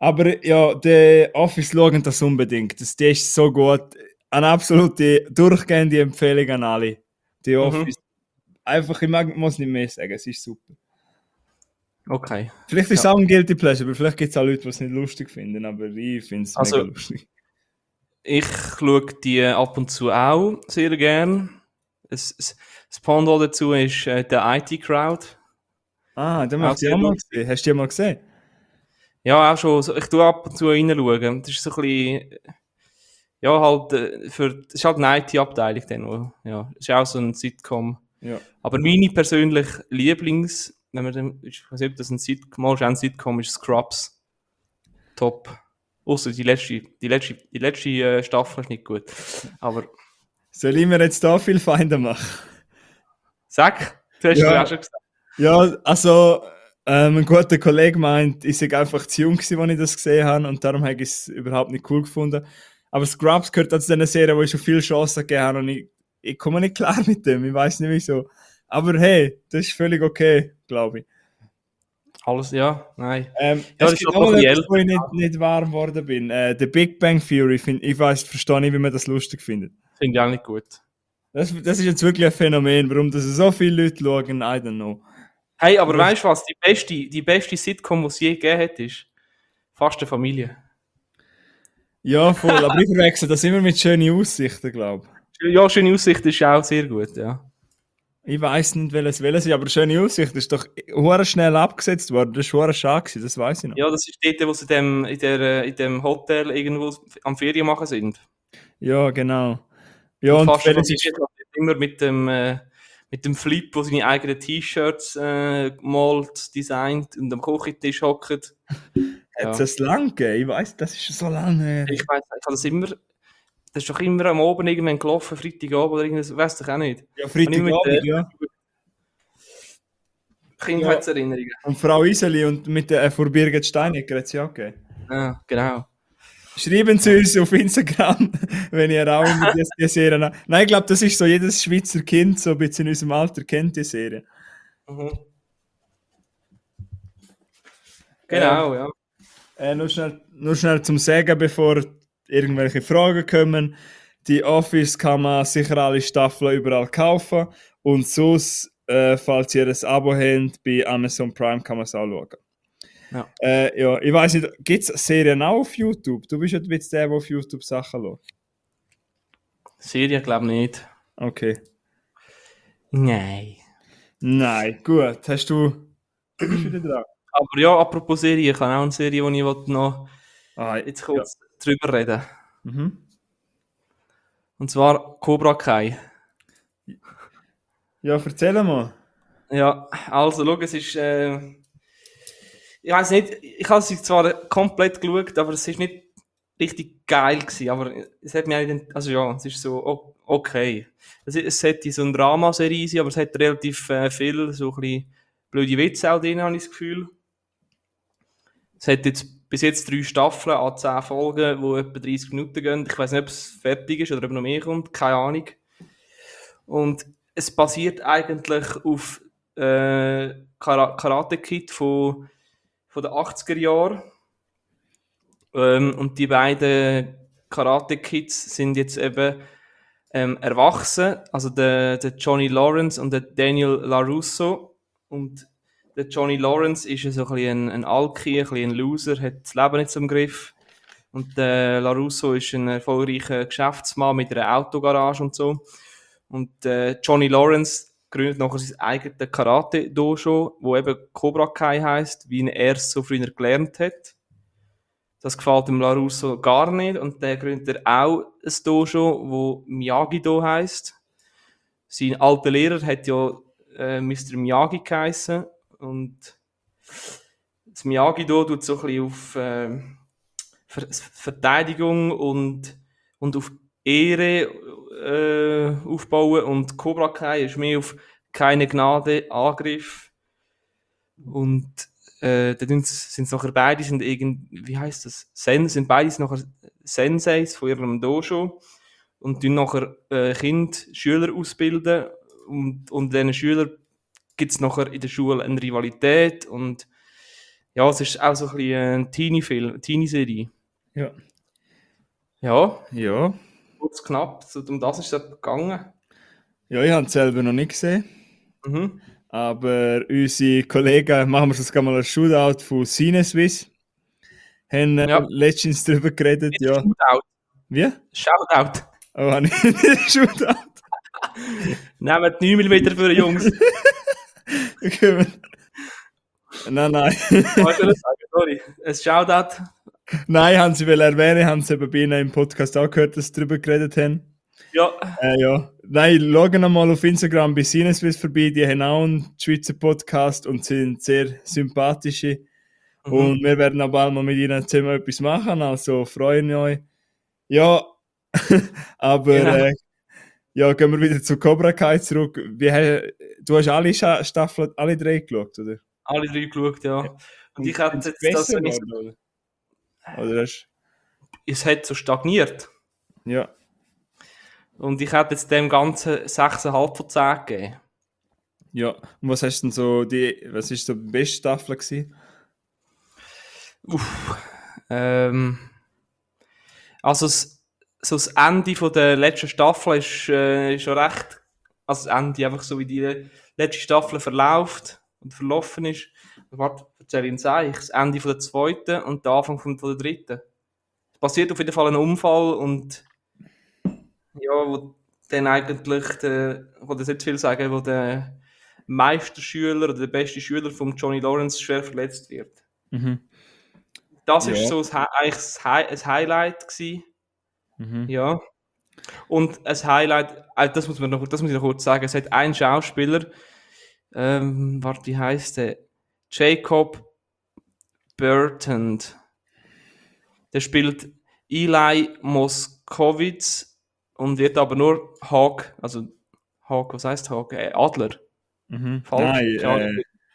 Aber ja, der Office schauen das unbedingt. Der ist so gut. Eine absolute durchgehende Empfehlung an alle. Die Mhm. Office. Einfach, muss nicht mehr sagen, es ist super. Okay. Vielleicht ist es Ja. auch ein Guilty Pleasure, aber vielleicht gibt es auch Leute, die es nicht lustig finden, aber ich finde es mega Also, lustig. ich schaue die ab und zu auch sehr gern. Das Pendant dazu ist der IT-Crowd. Ah, den Auch möchte ich sehr auch mal lustig. sehen. Hast du die mal gesehen? Ja, auch schon. Ich tue ab und zu reinschauen. Das ist so ein bisschen, ja, halt, das ist halt eine IT-Abteilung dann, ja. Das ist auch so ein Sitcom. Ja. Aber meine persönlich Lieblings, wenn man dann, ich weiß nicht, ob das ein Sitcom, mal ist auch ein Sitcom, ist Scrubs. Top. Außer die letzte Staffel ist nicht gut. Aber, Soll ich mir jetzt da viel Feinde machen? sag, du hast es ja Ja, auch schon gesagt. ja, also ein guter Kollege meint, ich sei einfach zu jung gewesen, als ich das gesehen habe und darum habe ich es überhaupt nicht cool gefunden. Aber Scrubs gehört zu diesen Serien, wo ich schon viele Chancen gegeben habe und ich komme nicht klar mit dem, ich weiß nicht wieso. Aber hey, das ist völlig okay, glaube ich. Alles, ja, nein. Ja, Es das ist gibt halt auch noch ein mal bisschen etwas, wo älter. ich nicht warm geworden bin. The Big Bang Theory, ich weiß, verstehe nicht, wie man das lustig findet. Finde ich auch nicht gut. Das ist jetzt wirklich ein Phänomen, warum das so viele Leute schauen, I don't know. Hey, aber Aber weißt du was? Die beste Sitcom, die es je gegeben hat, ist Fast eine Familie. ja, voll. Aber ich verwechsel das immer mit schönen Aussichten, glaube Ja, schöne Aussicht ist auch sehr gut, ja. ich. Ich weiß nicht, welches ist, aber schöne Aussicht ist doch hure schnell abgesetzt worden. Das war hure schade gewesen, das weiß ich noch. Ja, das ist dort, wo sie in dem Hotel irgendwo am Ferien machen sind. Ja, genau. Ja, Und und Fast eine welches Familie ist. ist halt immer mit dem Flip, wo seine eigenen T-Shirts malt, designt und am Küchentisch hockt. Hat es Ja. das lang gegeben? Ich weiß, das ist schon so lange her. Ich weiß, ich habe das ist doch immer am Abend irgendwann gelaufen, Freitagabend oder irgendwas, weiss ich auch nicht. Ja, Und immer mit den Freitagabend, ja. Ja. Kindheitserinnerungen. Und Frau Iseli und mit der von Birgit Steinecker hat sie auch gegeben. Ja, genau. Schreiben Sie Ja. uns auf Instagram, wenn ihr auch immer die Serie habt. Nein, ich glaube, das ist so, jedes Schweizer Kind, so ein bisschen in unserem Alter, kennt die Serie. Mhm. Ähm, Genau, ja. nur schnell zum Sagen, bevor irgendwelche Fragen kommen. Die Office kann man sicher alle Staffeln überall kaufen. Und sonst, falls ihr ein Abo habt, bei Amazon Prime kann man es auch schauen. Ja. Ja, ich weiß nicht, gibt es Serien auch auf YouTube? Du bist ja ein bisschen der auf YouTube Sachen schaut. Serie glaube ich nicht. Okay. Nein. Nein, gut. Du bist wieder dran. Aber ja, apropos Serie, ich habe auch eine Serie, die ich noch Ah, jetzt ja. kurz drüber reden. Mhm. Und zwar Cobra Kai. Ja, erzähl mal. Ja, also schau, es ist, ich weiß nicht, ich habe sie zwar komplett geschaut, aber es ist nicht richtig geil gewesen, aber es hat mich eigentlich, also ja, es ist so okay. Es sollte so eine Dramaserie sein, aber es hat relativ viel so ein bisschen blöde Witze auch drin, habe ich das Gefühl. Es hat jetzt bis jetzt 3 Staffeln an 10 Folgen, die etwa 30 Minuten gehen. Ich weiß nicht, ob es fertig ist oder ob noch mehr kommt, keine Ahnung. Und es basiert eigentlich auf Karate Kid von den 80er Jahren. Und die beiden Karate Kids sind jetzt eben erwachsen, also der Johnny Lawrence und der Daniel LaRusso. Und der Johnny Lawrence ist so ein bisschen ein Alki, ein bisschen ein Loser, hat das Leben nicht so im Griff. Und der LaRusso ist ein erfolgreicher Geschäftsmann mit einer Autogarage und so. Und Johnny Lawrence gründet nachher sein eigenes Karate-Dojo, wo eben Cobra Kai heisst, wie er es so früher gelernt hat. Das gefällt dem LaRusso gar nicht und der gründet auch ein Dojo, wo Miyagi-Do heisst. Sein alter Lehrer hat ja Mr. Miyagi geheissen und das Miyagi-Do tut so ein bisschen auf Verteidigung und auf Ehre aufbauen und Cobra Kai ist mehr auf keine Gnade, Angriff und dann sind nachher beide sind wie heißt das? Sind beide nachher Senseis von ihrem Dojo und tun nachher Schüler ausbilden und diesen Schülern gibt es nachher in der Schule eine Rivalität und Ja, es ist auch so ein bisschen ein Teenie-Film, Teenie-Serie. Ja. Ja, Ja. kurz knapp, so, um das ist es gegangen. Ja, ich habe es selber noch nicht gesehen. Mhm. Aber unsere Kollegen, machen wir das mal ein Shootout von CineSwiss, haben Ja, letztens darüber geredet, jetzt ja. Shootout. Wie? Shoutout. Oh, habe ich nicht Shootout? Nehmt 9 mm für die Jungs. Okay. Nein, nein. Was soll ich sagen? Sorry. Ein Shoutout. Nein, haben sie erwähnen, haben sie eben bei ihnen im Podcast auch gehört, dass sie darüber geredet haben. Ja. Ja. Nein, schauen mal auf Instagram bei Sinneswiss vorbei, die haben auch einen Schweizer Podcast und sind sehr sympathische. Und Mhm. wir werden auch bald mal mit ihnen zusammen etwas machen, also freuen wir euch. Ja, aber Genau. ja, gehen wir wieder zu Cobra Kai zurück. Du hast alle Staffeln, alle 3 geschaut, oder? Alle 3 geschaut, Ja. ja. Und ich Und sind hätte sie jetzt das, besser wenn ich geworden, oder? Oder hast, es hat so stagniert. ja. Und ich hätte jetzt dem Ganzen 6,5 von 10 gegeben. Ja. Und was hast denn so was ist so die beste Staffel gewesen? Uff. Also so das Ende von der letzten Staffel ist schon recht. Also das Ende einfach so wie die letzte Staffel verläuft und verlaufen ist. Warte, erzähl Ihnen das Ende von der zweiten und der Anfang von der dritten. Es passiert auf jeden Fall ein Unfall und ja, wo dann eigentlich ich will das nicht viel sagen, wo der Meisterschüler oder der beste Schüler von Johnny Lawrence schwer verletzt wird. Mhm. Das ist Ja. so eigentlich ein Highlight gewesen. Mhm. Ja. Und ein Highlight, das muss ich noch kurz sagen, es hat einen Schauspieler, warte, wie heißt der? Jacob Burton. Der spielt Eli Moskowitz und wird aber nur Hawk, also Hawk, was heißt Hawk? Adler. Mhm. Falsch? Nein, Keine Ahnung.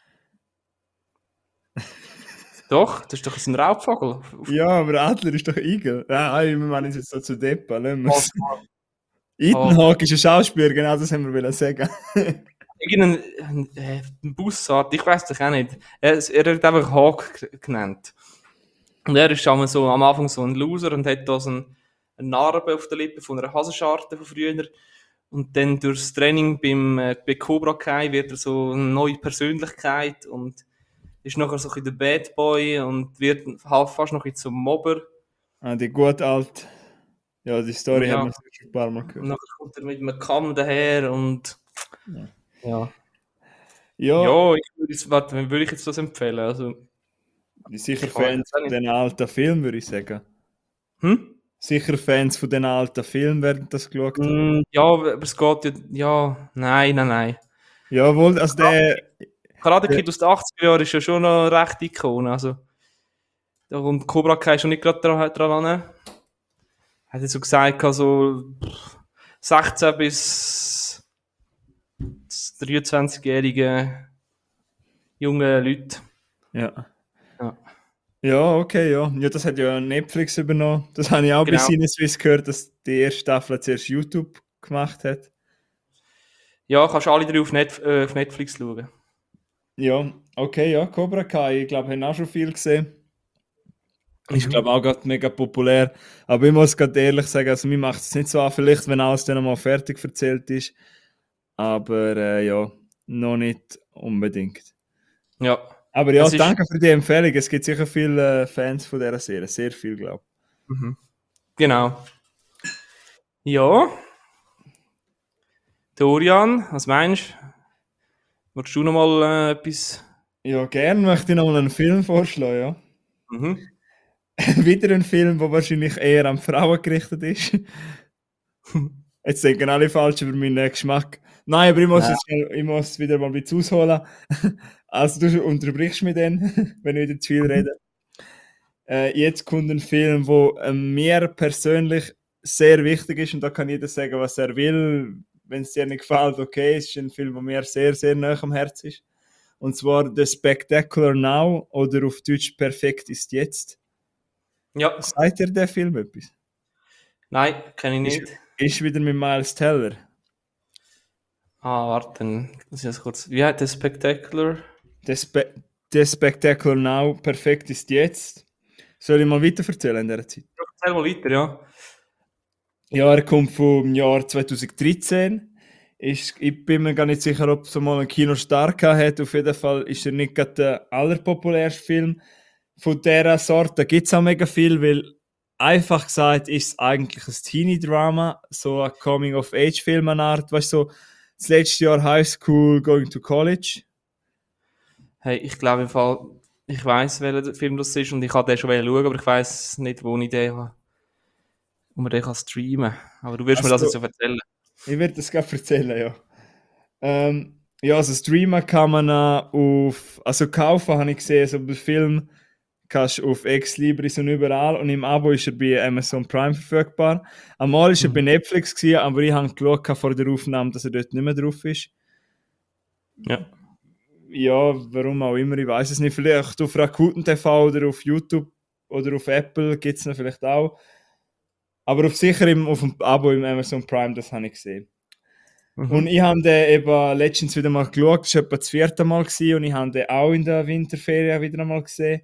Doch, das ist doch ein Raubvogel. ja, aber Adler ist doch Igel. Ja, wir meinen es jetzt so zu Deppa, lassen wir es. Hawk. Ethan Hawke ist ein Schauspieler, genau das haben wir wollen sagen. Irgendein Bussard, ich weiß doch auch nicht. Er wird einfach Hawk genannt. Und er ist einmal so, am Anfang so ein Loser und hat da so eine Narbe auf der Lippe von einer Hasenscharte von früher. Und dann durchs Training bei Cobra Kai wird er so eine neue Persönlichkeit und ist nachher so ein bisschen der Bad Boy und wird fast noch ein bisschen zum Mobber. Ah, die gut alt. Ja, die Story Ja, haben wir schon ein paar Mal und gehört. nachher kommt er mit einem Kamm daher und Ja, ja. ja, Ja, warte, wen würde ich jetzt das empfehlen? Also, sicher ich weiß Fans jetzt auch von nicht. den alten Filmen, würde ich sagen. Hm? Sicher Fans von den alten Filmen werden das geschaut haben. Ja, aber es geht ja, nein. Jawohl, also Karate der Kid aus den 80er Jahren ist ja schon noch recht Ikone. Also, da kommt Cobra Kai schon nicht gerade dran an. Hat er so gesagt, also 16 bis 23-jährige junge Leute. ja. Ja, Ja, okay, ja. Ja, das hat ja Netflix übernommen. Das habe ich auch bei genau. Sinneswiss gehört, dass die erste Staffel zuerst YouTube gemacht hat. Ja, kannst alle drei auf Netflix schauen. Ja, okay, ja, Cobra Kai, ich glaube, haben auch schon viel gesehen. Ist, Mhm. glaube auch gerade mega populär. Aber ich muss gerade ehrlich sagen, also mir macht es nicht so an, vielleicht, wenn alles dann mal fertig erzählt ist. Aber ja, noch nicht unbedingt. Ja, Aber ja, es ist. danke für die Empfehlung. Es gibt sicher viele Fans von dieser Serie. Sehr viel, glaube Mhm. Genau. Ja, Dorian, was meinst du? Wolltest du noch mal etwas? ich. Ja, gerne möchte ich noch mal einen Film vorschlagen, ja. Mhm. Wieder ein Film, der wahrscheinlich eher an Frauen gerichtet ist. Jetzt denken alle falsch über meinen Geschmack. Nein, aber Nein. ich muss wieder mal ein bisschen ausholen. Also du unterbrichst mich dann, wenn ich wieder zu viel Mhm. rede. Jetzt kommt ein Film, der mir persönlich sehr wichtig ist und da kann jeder sagen, was er will. Wenn es dir nicht gefällt, okay, es ist ein Film, der mir sehr, sehr nah am Herzen ist. Und zwar The Spectacular Now oder auf Deutsch Perfekt ist jetzt. Ja, Sagt dir der Film etwas? nein, kenne ich Ist, nicht. ist wieder mit Miles Teller. Ah, warte, dann muss ich das kurz. Wie heißt der Spectacular? Der The Spectacular Now, perfekt ist jetzt. Soll ich mal weiter erzählen in dieser Zeit? Erzähl mal weiter, ja. Ja, er kommt vom Jahr 2013. Ich bin mir gar nicht sicher, ob es mal einen Kinostart hat. Auf jeden Fall ist er nicht gerade der allerpopulärste Film von dieser Sorte. Da gibt es auch mega viel, weil einfach gesagt ist es eigentlich ein Teenie-Drama, so ein Coming-of-Age-Film eine Art. Weißt du, so das letzte Jahr High School, Going to College. Hey, ich glaube im Fall, ich weiss, welcher Film das ist und ich kann den schon schauen, aber ich weiss nicht, wo ich den habe, wo man den kann streamen kann. Aber du wirst mir das jetzt Also, so erzählen. ich werde das gerade erzählen, ja. Ja, also streamen kann man also kaufen habe ich gesehen, so den Film kannst du auf Xlibris und überall und im Abo ist er bei Amazon Prime verfügbar. Einmal ist er bei Mhm. Netflix gewesen, aber ich habe geschaut vor der Aufnahme, dass er dort nicht mehr drauf ist. Ja. Ja, warum auch immer, ich weiß es nicht. Vielleicht auf Rakuten TV oder auf YouTube oder auf Apple gibt es ihn vielleicht auch. Aber auf dem Abo im Amazon Prime, das habe ich gesehen. Und Mhm. ich habe den eben letztens wieder mal geschaut, das war etwa das vierte Mal gewesen, und ich habe den auch in der Winterferien wieder einmal gesehen.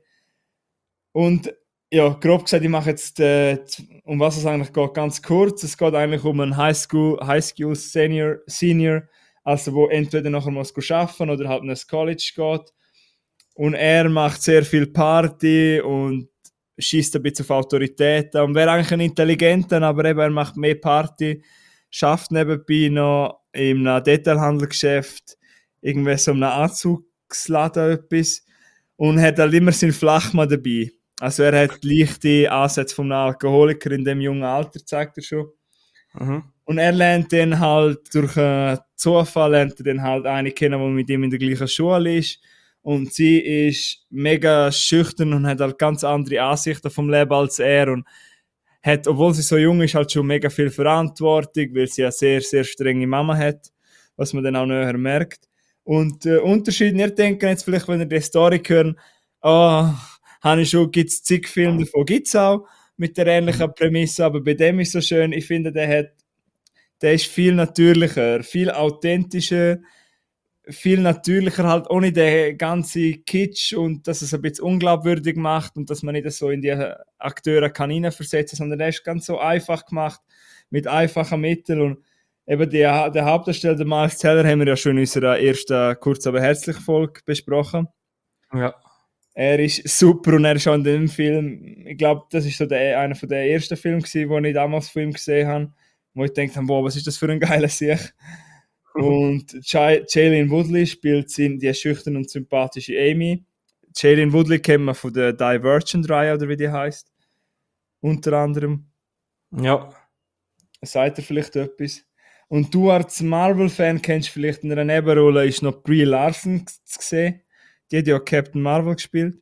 Und ja, grob gesagt, ich mache jetzt, um was es eigentlich geht, ganz kurz. Es geht eigentlich um einen High School Senior, also wo entweder nachher muss arbeiten oder halt in ein College geht. Und er macht sehr viel Party und schießt ein bisschen auf Autoritäten und wäre eigentlich ein Intelligenter, aber eben er macht mehr Party, schafft nebenbei noch in einem Detailhandelgeschäft, irgendwie so einem Anzugsladen etwas und hat halt immer seinen Flachmann dabei. Also er hat leichte Ansätze von einem Alkoholiker in dem jungen Alter, zeigt er schon. Mhm. Und er lernt dann halt durch Zufall lernt er dann halt eine kennen, die mit ihm in der gleichen Schule ist. Und sie ist mega schüchtern und hat halt ganz andere Ansichten vom Leben als er und hat, obwohl sie so jung ist, halt schon mega viel Verantwortung, weil sie eine sehr, sehr strenge Mama hat, was man dann auch näher merkt. Und Unterschied, ihr denkt jetzt vielleicht, wenn ihr die Story hören, oh, habe ich schon, gibt es zig Filme davon, gibt es auch, mit der ähnlichen Prämisse, aber bei dem ist so schön, ich finde, der ist viel natürlicher, viel authentischer, viel natürlicher halt ohne den ganzen Kitsch und dass es ein bisschen unglaubwürdig macht und dass man nicht so in die Akteure kann hineinversetzen, sondern der ist ganz so einfach gemacht, mit einfachen Mitteln und eben der Hauptdarsteller, der Miles Teller, haben wir ja schon in unserer ersten kurz aber herzlich Folge besprochen. Ja. Er ist super und er ist auch in dem Film, ich glaube, das ist so einer von den ersten Filmen gewesen, wo ich damals von ihm gesehen habe, wo ich gedacht habe, wow, was ist das für ein geiler Sieg. Und Shailene Woodley spielt die schüchterne und sympathische Amy. Shailene Woodley kennt man von der Divergent-Reihe, oder wie die heißt. Unter anderem. Ja. Sagt er vielleicht etwas? Und du als Marvel-Fan kennst vielleicht in einer Nebenrolle ist noch Brie Larson zu sehen. Die hat ja Captain Marvel gespielt.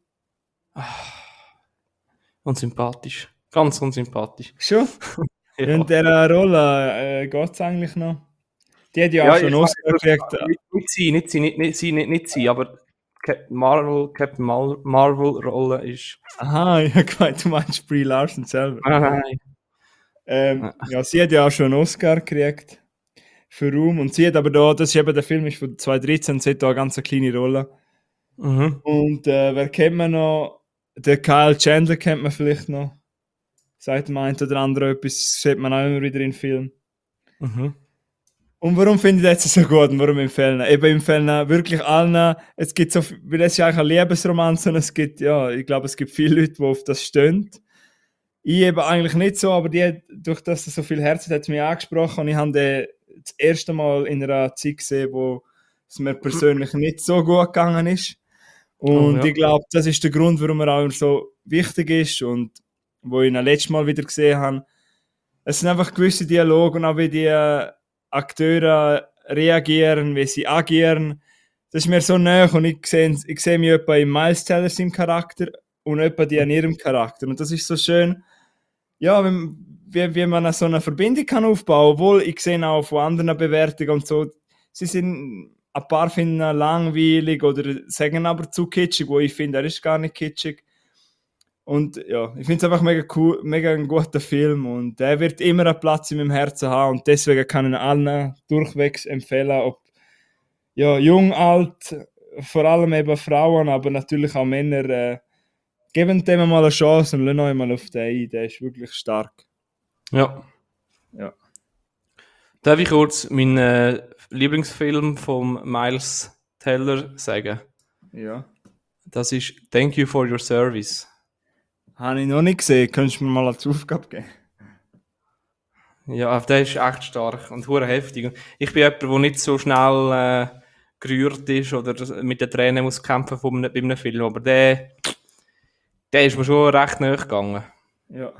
Unsympathisch. Ganz unsympathisch. Schon? In Ja. dieser Rolle geht es eigentlich noch. Die hat ja auch Ja, schon einen ich Oscar weiß gekriegt. nicht sie, aber Captain Marvel Rolle ist. Aha, ich habe gemeint, du meinst Brie Larson selber. Nein. Ja, sie hat ja auch schon einen Oscar gekriegt für Ruhm. Und sie hat aber da, das ist eben der Film ist von 2013, sie hat da eine ganz kleine Rolle. Mhm. Und wer kennt man noch? Der Kyle Chandler kennt man vielleicht noch. Sagt dem einen oder anderen etwas, sieht man auch immer wieder in Filmen. Mhm. Und warum finde ich das jetzt so gut und warum empfehlen? Eben empfehlen wirklich allen, es gibt so, weil es ist ja eigentlich ein Liebesroman, und es gibt, ja, ich glaube, es gibt viele Leute, die auf das stehen. Ich eben eigentlich nicht so, aber durch das er so viel Herz hat, hat es mich angesprochen und ich habe den das erste Mal in einer Zeit gesehen, wo es mir persönlich nicht so gut gegangen ist. Oh Und ja. ich glaube, das ist der Grund, warum er auch so wichtig ist und wo ich ihn das letzte Mal wieder gesehen habe. Es sind einfach gewisse Dialoge und auch wie die Akteure reagieren, wie sie agieren. Das ist mir so nahe und ich sehe mich etwa in Miles Teller im Charakter und etwa die an ihrem Charakter. Und das ist so schön, ja, wie man so eine Verbindung kann aufbauen, obwohl ich sehe auch von anderen Bewertungen und so, sie sind ein paar finden ihn langweilig oder sagen aber zu kitschig, wo ich finde, er ist gar nicht kitschig. Und ja, ich finde es einfach mega cool, mega ein guter Film und der wird immer einen Platz in meinem Herzen haben und deswegen kann ich ihn allen durchwegs empfehlen, ob ja, jung, alt, vor allem eben Frauen, aber natürlich auch Männer, geben dem mal eine Chance und lassen euch mal auf den ein. Der ist wirklich stark. Ja. Ja. Darf ich kurz meinen Lieblingsfilm von Miles Teller sagen? Ja. Das ist Thank You for Your Service. Habe ich noch nicht gesehen. Könntest du mir mal als Aufgabe geben? Ja, der ist echt stark und hure heftig. Ich bin jemand, der nicht so schnell gerührt ist oder mit den Tränen muss kämpfen bei einem Film, aber der ist mir schon recht nahe gegangen. Ja.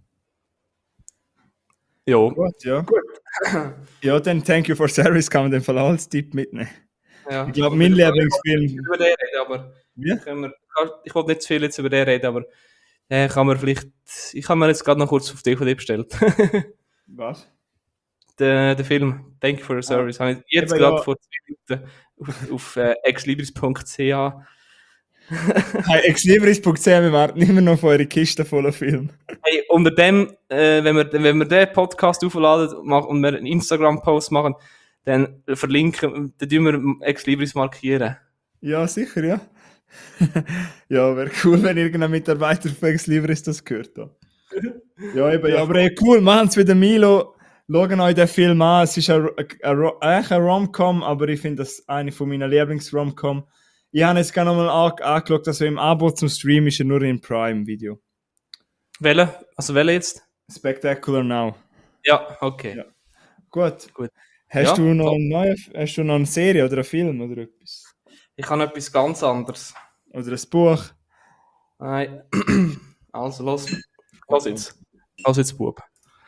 Ja. Gut, ja. Ja, dann Thank You for Service kann man den Fall als Tipp mitnehmen. Ja. Ich glaube, mein Lieblingsfilm. Über den reden, aber Wie? ich wollte nicht zu viel jetzt über den reden, aber ich habe mir jetzt gerade noch kurz auf DVD bestellt. Was? Der Film Thank You for Your Service habe ich jetzt Eben, gerade ja. vor 2 Minuten auf exlibris.ch. Hey, exlibris.ch, wir warten immer noch auf eure Kiste voller Film. Hey, unter dem, wenn wir den Podcast aufladen und wir einen Instagram-Post machen, dann tun wir Exlibris markieren. Ja, sicher, ja. Ja, wäre cool, wenn irgendein Mitarbeiter von Exlibris das gehört. Ja, ja, eben, ja, aber cool, machen es wieder Milo. Schauen euch den Film an. Es ist eigentlich ein Rom-Com, aber ich finde das eine von meinen Lieblings-Rom-Com. Ich habe jetzt gerne nochmal angeschaut, also im Abo zum Stream ist er nur im Prime-Video. Welche? Also welche jetzt? Spectacular Now. Ja, okay. Ja. Gut. Gut. Hast Ja, du noch eine Serie oder einen Film oder etwas? Ich habe etwas ganz anderes. Oder ein Buch? Nein. Also, los jetzt. Los jetzt, Bub.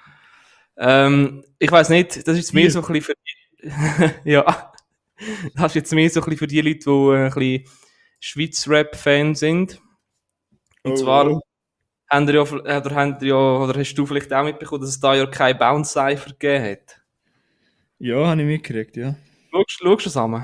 Ich weiß nicht, das ist jetzt mehr so ein bisschen für die, ja, das ist jetzt mehr so ein bisschen für die Leute, die ein bisschen Schweiz-Rap-Fan sind. Und zwar oder hast du vielleicht auch mitbekommen, dass es da ja kein Bounce-Cypher gegeben hat. Ja, habe ich mitgekriegt, ja. Schaust du es an?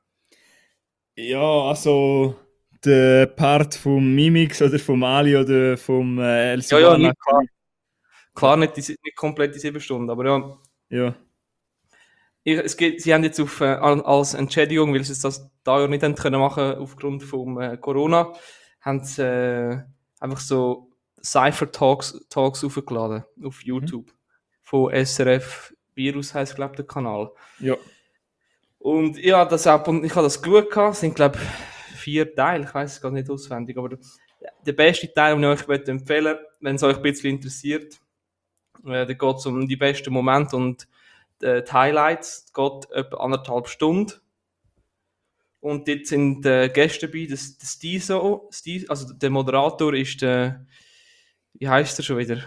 Ja, also der Part vom Mimix oder vom Ali oder vom El Ja, Sivana. klar nicht komplett die 7 Stunden, aber ja. Ja. Sie haben jetzt als Entschädigung, weil sie das da ja nicht haben können machen aufgrund von Corona, haben sie einfach so Cypher-Talks aufgeladen auf YouTube. Von SRF Virus heisst, glaube ich, der Kanal. Ja. Und ja, ich habe das geschaut, es sind, glaube ich, 4 Teile, ich weiß es gar nicht auswendig, aber der beste Teil, den ich euch empfehlen möchte, wenn es euch ein bisschen interessiert, da geht es um die besten Momente und die Highlights, geht etwa 1,5 Stunden. Und dort sind Gäste dabei, der Stiso, also der Moderator ist wie heisst er schon wieder?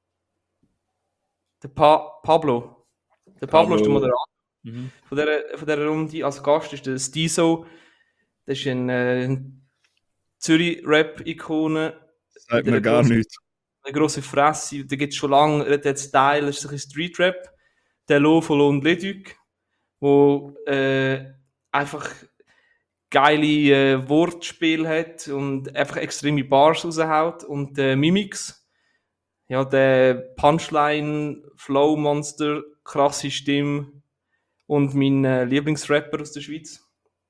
Der Pablo. Der Pablo ist der Moderator. Mhm. Von dieser Runde. Als Gast ist der Stiso. Das ist ein Zürich-Rap-Ikone. Sagt mir gar nichts. Eine grosse Fresse. Da gibt es schon lange, der hat Style, das ist ein bisschen Street-Rap. Der Lo von Lon Leduc, wo einfach geile Wortspiel hat und einfach extreme Bars raushaut. Und Mimix, ja, der Punchline, Flow-Monster, krasse Stimme und mein Lieblingsrapper aus der Schweiz.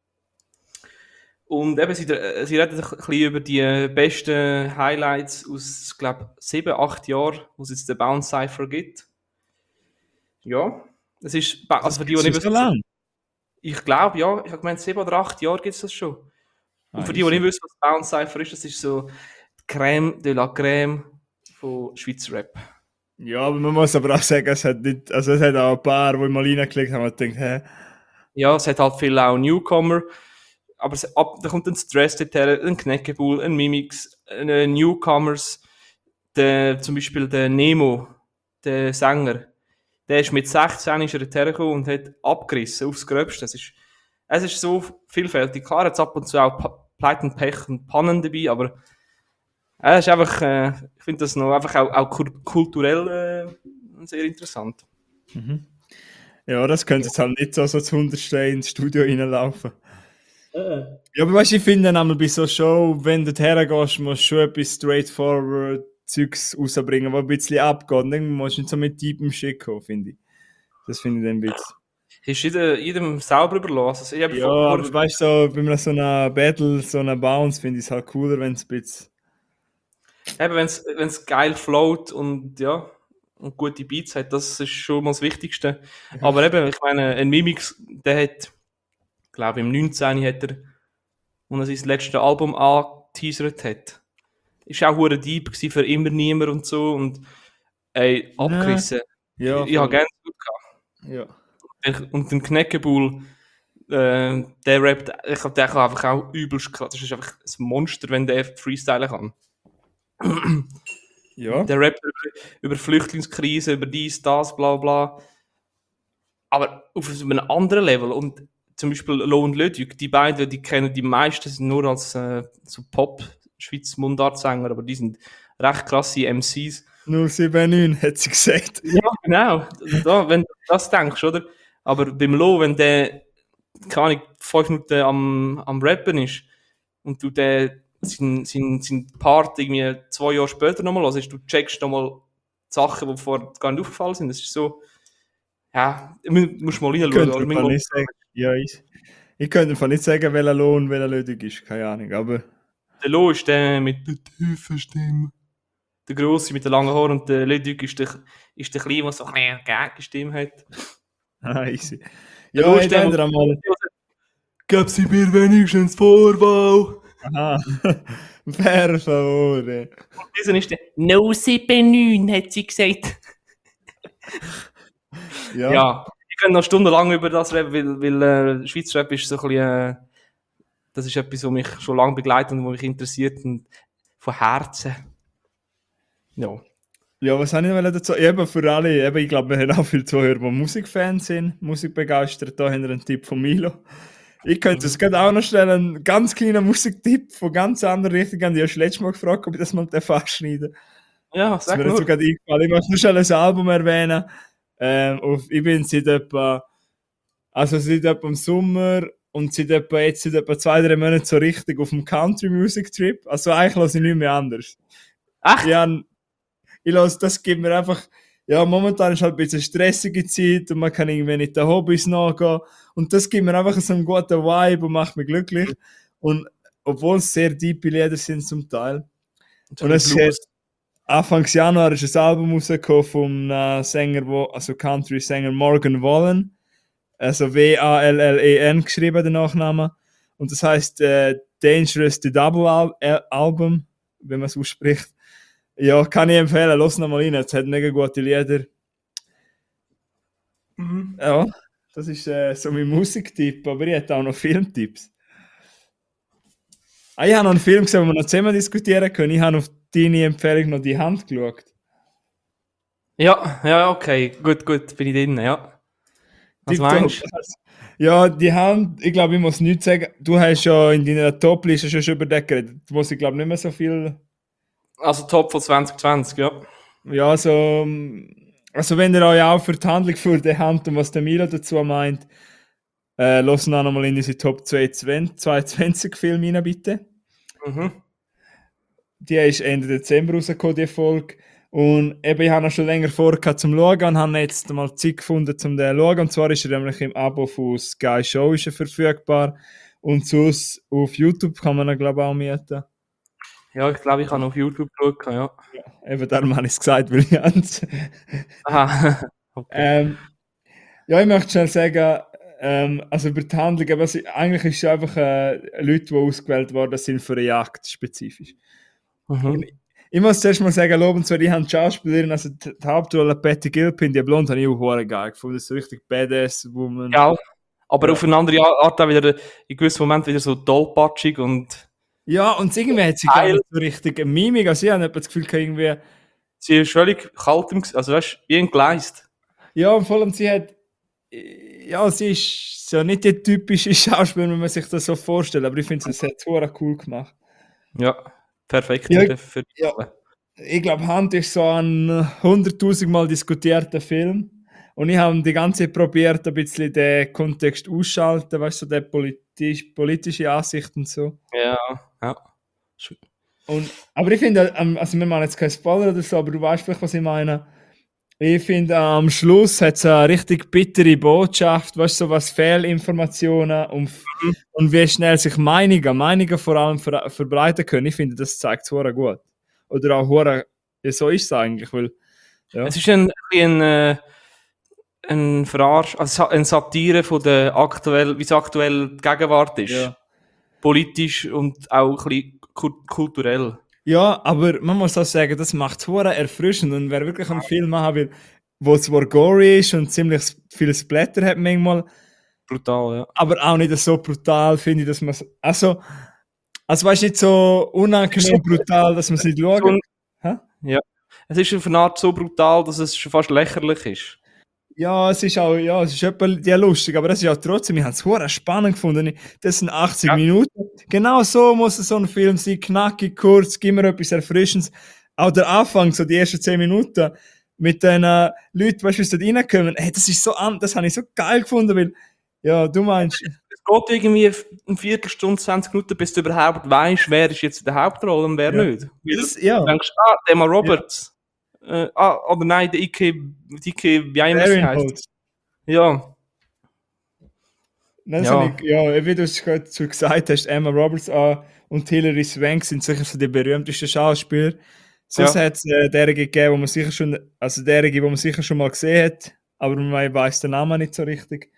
Und eben, sie reden ein bisschen über die besten Highlights aus, glaube ich, 7, 8 Jahren, wo es jetzt den Bounce Cypher gibt. Ja, es ist, also für die nicht so lang? Ich glaube, ja, ich habe gemeint, 7 oder 8 Jahre gibt es das schon. Und für die nicht wissen, was Bounce Cypher ist, das ist so die Crème de la Crème von Schweizer Rap. Ja, aber man muss aber auch sagen, es hat auch ein paar, die mal reingeklickt haben und gedacht, hä? Ja, es hat halt viele auch Newcomer, aber da kommt ein Stress her, ein Kneckebull, ein Mimix, Newcomers, zum Beispiel der Nemo, der Sänger, der ist mit 16 hergekommen und hat abgerissen aufs Gröbste. Es ist so vielfältig. Klar hat es ab und zu auch Pleiten, Pech und Pannen dabei, aber es ist einfach, ich finde das noch einfach auch kulturell sehr interessant. Mhm. Ja, das könnte jetzt halt nicht so zu 100 ins Studio reinlaufen. Ja, aber weißt du, ich finde einmal bei so Show, wenn du hergehst, musst du schon etwas straightforward Zeugs rausbringen, was ein bisschen abgeht. Dann musst du nicht so mit deepem Shit kommen, finde ich. Das finde ich dann ein bisschen. ist jedem selber überlassen. Also ich habe Ja, vor aber weißt du, so, bei so einer Battle, so einer Bounce, finde ich es halt cooler, wenn es ein bisschen. eben, wenn's geil float und ja, und gute Beats hat, das ist schon mal das Wichtigste. Ja. Aber eben, ich meine, ein Mimix, der hat, glaube ich, im 19. hat er, als er sein letztes Album angeteasert hat, ist auch hure deep gewesen für immer niemand und so und ey, Ja, abgerissen. ja, Ich habe voll. gerne gehabt. Ja. Und den Kneckebull, der rappt, ich glaub, der kann einfach auch übelst krass. Das ist einfach ein Monster, wenn der freestylen kann. Ja. Der rappt über Flüchtlingskrise, über dies, das, bla bla. Aber auf so einem anderen Level. Und zum Beispiel Lo und Ludwig, die beiden, die kennen die meisten nur als so Pop-Schweiz Mundartsänger, aber die sind recht krasse MCs. 079 hat sie gesagt. Ja, genau. Da, wenn du das denkst, oder? Aber beim Lo, wenn der, keine Ahnung, 5 Minuten am Rappen ist und du den, sein Part irgendwie 2 Jahre später nochmal hörst, du checkst nochmal Sachen, die vorher gar nicht aufgefallen sind. Das ist so, ja, musst mal Ich reinschauen. könnte Oder einfach manchmal, nicht sagen. Ja, ich könnte einfach nicht sagen, welcher Lohn, welcher Lödig ist. Keine Ahnung. Aber der Lo ist der mit der tiefen Stimme. Der Grosse mit den langen Haaren und der Ludwig ist der Kleine, der so eine Gegenstimme hat. easy. Der Ja, Lo hey, ist der, da haben der wir einmal. gib sie mir wenigstens Vorwahl. Aha. Per favore. Dieser ist der No 79, hat sie gesagt. Ja. Ja, ich könnte noch stundenlang über das reden, weil Schweizer Rap ist so ein bisschen, das ist etwas, was mich schon lange begleitet und was mich interessiert und von Herzen. Ja. Ja, was habe ich noch dazu? Eben für alle, eben, ich glaube, wir haben auch viele Zuhörer, die Musikfans sind, musikbegeistert. Da haben wir einen Tipp von Milo. Ich könnte es gerade auch noch stellen, einen ganz kleinen Musiktipp von ganz anderen Richtungen. Die hast du letztes Mal gefragt, ob ich das mal anschneiden darf. Ja, Das ist sag mir jetzt nur. sogar eingefallen. Ich möchte nur schnell ein Album erwähnen. Ich bin seit etwa, also seit etwa im Sommer und seit etwa 2, 3 Monaten so richtig auf dem Country Music Trip. Also eigentlich lasse ich nicht mehr anders. Echt? Das gibt mir einfach, ja, momentan ist halt ein bisschen stressige Zeit und man kann irgendwie nicht den Hobbys nachgehen. Und das gibt mir einfach so einen guten Vibe und macht mich glücklich. Und obwohl es sehr tiefe Lieder sind zum Teil. So Und ein es bisschen hat Blues. Anfangs Januar ist ein Album rausgekommen vom Sänger, also Country-Sänger Morgan Wallen. Also Wallen geschrieben, der Nachname. Und das heißt Dangerous the Double Album, wenn man es ausspricht. Ja, kann ich empfehlen, los noch mal rein. Es hat mega gute Lieder. Mhm. Ja, das ist so mein Musiktipp, aber ich hätte auch noch Filmtipps. Ich habe noch einen Film gesehen, den wir noch zusammen diskutieren können. Ich habe auf deine Empfehlung noch die Hand geschaut. Ja, okay. Gut, bin ich drin, ja. Was Tipptopp. meinst du? Ja, die Hand, ich glaube, ich muss nichts sagen. Du hast ja in deiner Top-Liste schon über den geredet. Du musst, ich glaube, nicht mehr so viel. Also Top von 2020, ja. Ja, also wenn ihr euch auch für die Handlung für die Hand und was der Milo dazu meint, los noch einmal in diese Top 2020 Film rein, bitte. Mhm. Die ist Ende Dezember rausgekommen, die Folge. Und eben, ich habe noch schon länger vor zum Schauen und habe jetzt mal Zeit gefunden, um den zu schauen. Und zwar ist er nämlich im Abo von Sky Show ist er verfügbar. Und sonst auf YouTube kann man ihn, glaube ich, auch mieten. Ja, ich glaube, ich habe auf YouTube geschaut, ja. Ja, eben darum habe ich es gesagt, weil ich ans. Aha. Okay. Ja, ich möchte schnell sagen, also über die Handlung, aber eigentlich ist es einfach Leute, die ausgewählt worden sind für eine Jagd spezifisch. Und Mhm. ich muss zuerst mal sagen, lobenswert, ich habe die Schauspielerin, also die Hauptrolle Patty Gilpin, die Blonde, habe ich auch verdammt geil gefunden. Das ist so richtig Badass-Woman. Ja, aber Ja. auf eine andere Art auch wieder, in gewissen Momenten wieder so tollpatschig und Ja, und irgendwie hat sie gar geil. nicht so richtig eine Mimik. Also ich habe nicht das Gefühl, irgendwie. Sie ist völlig kalt also weißt du, wie entgleist. Ja, und vor allem sie hat. Ja, sie ist so nicht die typische Schauspielerin, wenn man sich das so vorstellt, aber ich finde, sie hat es verdammt cool gemacht. Ja, perfekt Ja, für die ja. Rolle. Ich glaube, Hand ist so ein 100.000 Mal diskutierter Film. Und ich habe die ganze Zeit probiert, ein bisschen den Kontext ausschalten, weißt du, so die politische Ansicht und so. Ja, ja. Aber ich finde, also wir machen jetzt keinen Spoiler oder so, aber du weißt vielleicht, was ich meine. Ich finde, am Schluss hat es eine richtig bittere Botschaft, weißt du, so was Fehlinformationen Mhm. und wie schnell sich Meinungen vor allem verbreiten können. Ich finde, das zeigt es gut. Oder auch hure, ja, so ist es eigentlich, weil, Es ja. ist ein Verarsch, also eine Satire von der aktuell, wie es aktuell die Gegenwart ist. Ja. Politisch und auch ein bisschen kulturell. Ja, aber man muss auch sagen, das macht es erfrischend und wer wirklich einen Film machen will, wo zwar gory ist und ziemlich viel Splatter hat manchmal, Brutal, ja. aber auch nicht so brutal, finde ich, dass man also weißt nicht so Es ist so, unangenehm brutal, dass man es nicht so schaut. ein, Hä? ja. Es ist auf eine Art so brutal, dass es schon fast lächerlich ist. Ja, es ist auch, ja, es ist etwa ja lustig, aber das ist ja trotzdem, ich habe es hure spannend gefunden. Das sind 80 Ja, Minuten. Genau so muss es so ein Film sein, knackig, kurz, gib mir etwas Erfrischendes. Auch der Anfang, so die ersten 10 Minuten, mit den Leuten, weißt du, wie sie dort reinkommen, hey, das ist so das habe ich so geil gefunden, weil, ja, du meinst, es geht irgendwie eine Viertelstunde, 20 Minuten, bis du überhaupt weißt, wer ist jetzt in der Hauptrolle und wer ja, nicht. Weil ja, du denkst, der Emma ja, Roberts. Oder nein, der Ike, wie auch immer sie heißt. Fahrenholz. Ja, Das habe ja, ich, ja, wie du es gerade so gesagt hast, Emma Roberts und Hilary Swank sind sicher so die berühmtesten Schauspieler. Sonst ja. hat es derige gegeben, wo man sicher schon, also derige, wo man sicher schon mal gesehen hat, aber man weiß den Namen nicht so richtig.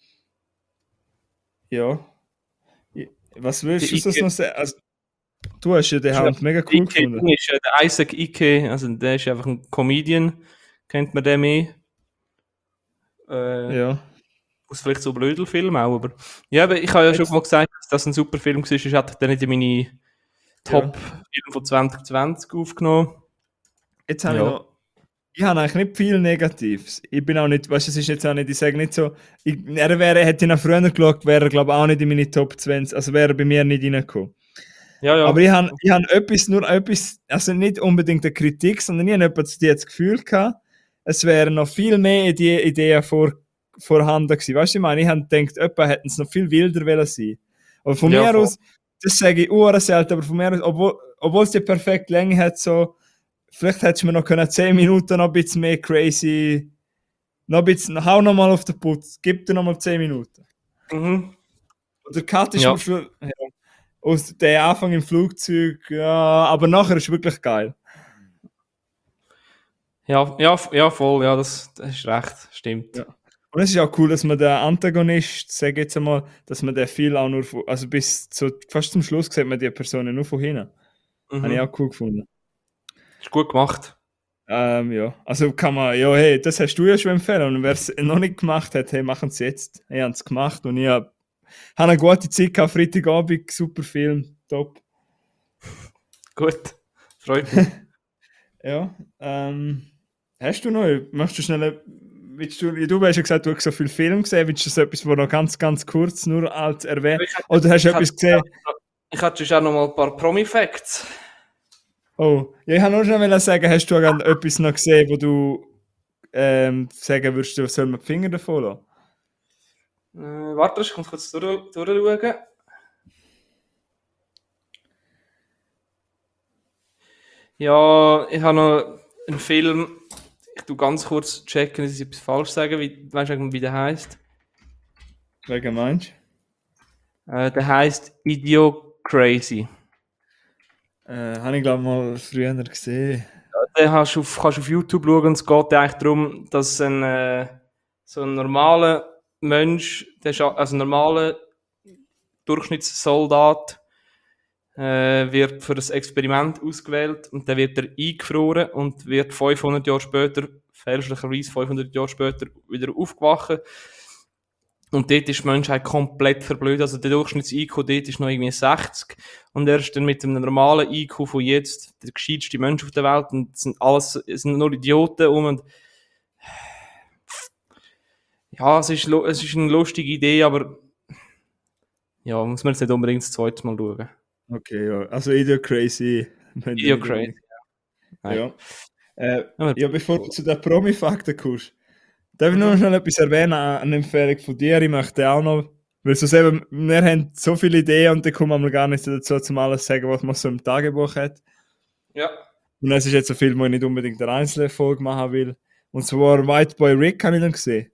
Ja. Was Der willst du sonst Ike, noch sagen? Also, du hast ja den ist ja- Hound mega der cool Ike gefunden. Ding ist der Isaac Ike, also der ist einfach ein Comedian, kennt man den mehr. Äh, Ja. aus vielleicht so Blödelfilmen auch, aber ja, aber ich habe ja schon Jetzt, mal gesagt, dass das ein super Film war. Ich hatte dann nicht in meine ja. Top-Filme von 2020 aufgenommen. Jetzt habe ich Ja. noch. Ich habe eigentlich nicht viel Negatives. Ich bin auch nicht, weißt du, es ist jetzt auch nicht, ich sage nicht so, hätte ich noch früher geschaut, wäre er, glaube ich, auch nicht in meine Top 20, also wäre er bei mir nicht reingekommen. Ja, Aber ja. ich habe nur etwas, also nicht unbedingt eine Kritik, sondern ich habe das Gefühl gehabt, es wären noch viel mehr Ideen vorhanden gewesen. Weißt du, ich meine, ich habe gedacht, etwa hätten es noch viel wilder wollen sein. Aber von Ja, mir voll. aus, das sage ich selten, aber von mir aus, obwohl es die perfekte Länge hat, so, vielleicht hättest du mir noch können 10 Minuten noch ein bisschen mehr crazy, noch ein bisschen, hau noch mal auf den Putz, gib dir noch mal 10 Minuten. Mhm. Der Cut ist Ja. mir schon, ja, aus der Anfang im Flugzeug, ja, aber nachher ist wirklich geil. Ja, voll, ja, das ist recht, stimmt. Ja. Und es ist auch cool, dass man den Antagonist, sag jetzt einmal, dass man den viel auch nur von, also bis fast zum Schluss sieht man die Personen nur von hinten. Habe ich Mhm. auch cool gefunden. Ist gut gemacht. Ja, also kann man, ja, hey, das hast du ja schon empfehlen. Und wer es noch nicht gemacht hat, hey, machen es jetzt. Ich habe es gemacht und ich habe eine gute Zeit gehabt, Freitagabend, super Film, top. Gut. Freut mich. Ja, hast du noch, möchtest du schnell, du hast ja gesagt, du hast so viel Film gesehen, willst du so etwas, wo noch ganz, ganz kurz nur als erwähnen? Ich hätte, Oder hast du ich hätte, etwas gesehen? ich hätte schon noch mal ein paar Promi-Facts. Oh, ja, ich wollte nur schnell sagen, hast du etwas noch gesehen, wo du sagen würdest, du soll man die Finger davon lassen? Warte, ich muss kurz durchschauen. Ja, ich habe noch einen Film. Ich tu ganz kurz checken, dass ich etwas falsch sage. Weißt du, wie der heißt? Welcher meinst Der heißt Idiocrazy. du? Habe ich glaube mal früher gesehen. Den kannst du auf YouTube schauen. Und es geht eigentlich darum, dass so ein normaler Mensch, also ein normaler Durchschnittssoldat, wird für das Experiment ausgewählt und dann wird er eingefroren und wird 500 Jahre später, fälschlicherweise 500 Jahre später, wieder aufgewacht. Und dort ist die Menschheit komplett verblödet. Also der Durchschnitts-IQ dort ist noch irgendwie 60. Und er ist dann mit einem normalen IQ von jetzt der gescheiteste Mensch auf der Welt. Und es sind nur Idioten und ja, es ist eine lustige Idee, aber ja, muss man jetzt nicht unbedingt das zweite Mal schauen. Okay, ja. Also Idiot Crazy. wenn du Video nicht Crazy. unbedingt- Nein. Ja. Aber Ja, bevor du zu den Promi-Fakten kommst, darf ich nur Mhm. noch schnell etwas erwähnen, eine Empfehlung von dir. Ich möchte auch noch, weil sonst eben, wir haben so viele Ideen und dann kommen wir gar nicht dazu, zum alles sagen, was man so im Tagebuch hat. Ja. Und es ist jetzt ein Film, wo ich nicht unbedingt eine einzelne Folge machen will. Und zwar White Boy Rick habe ich dann gesehen.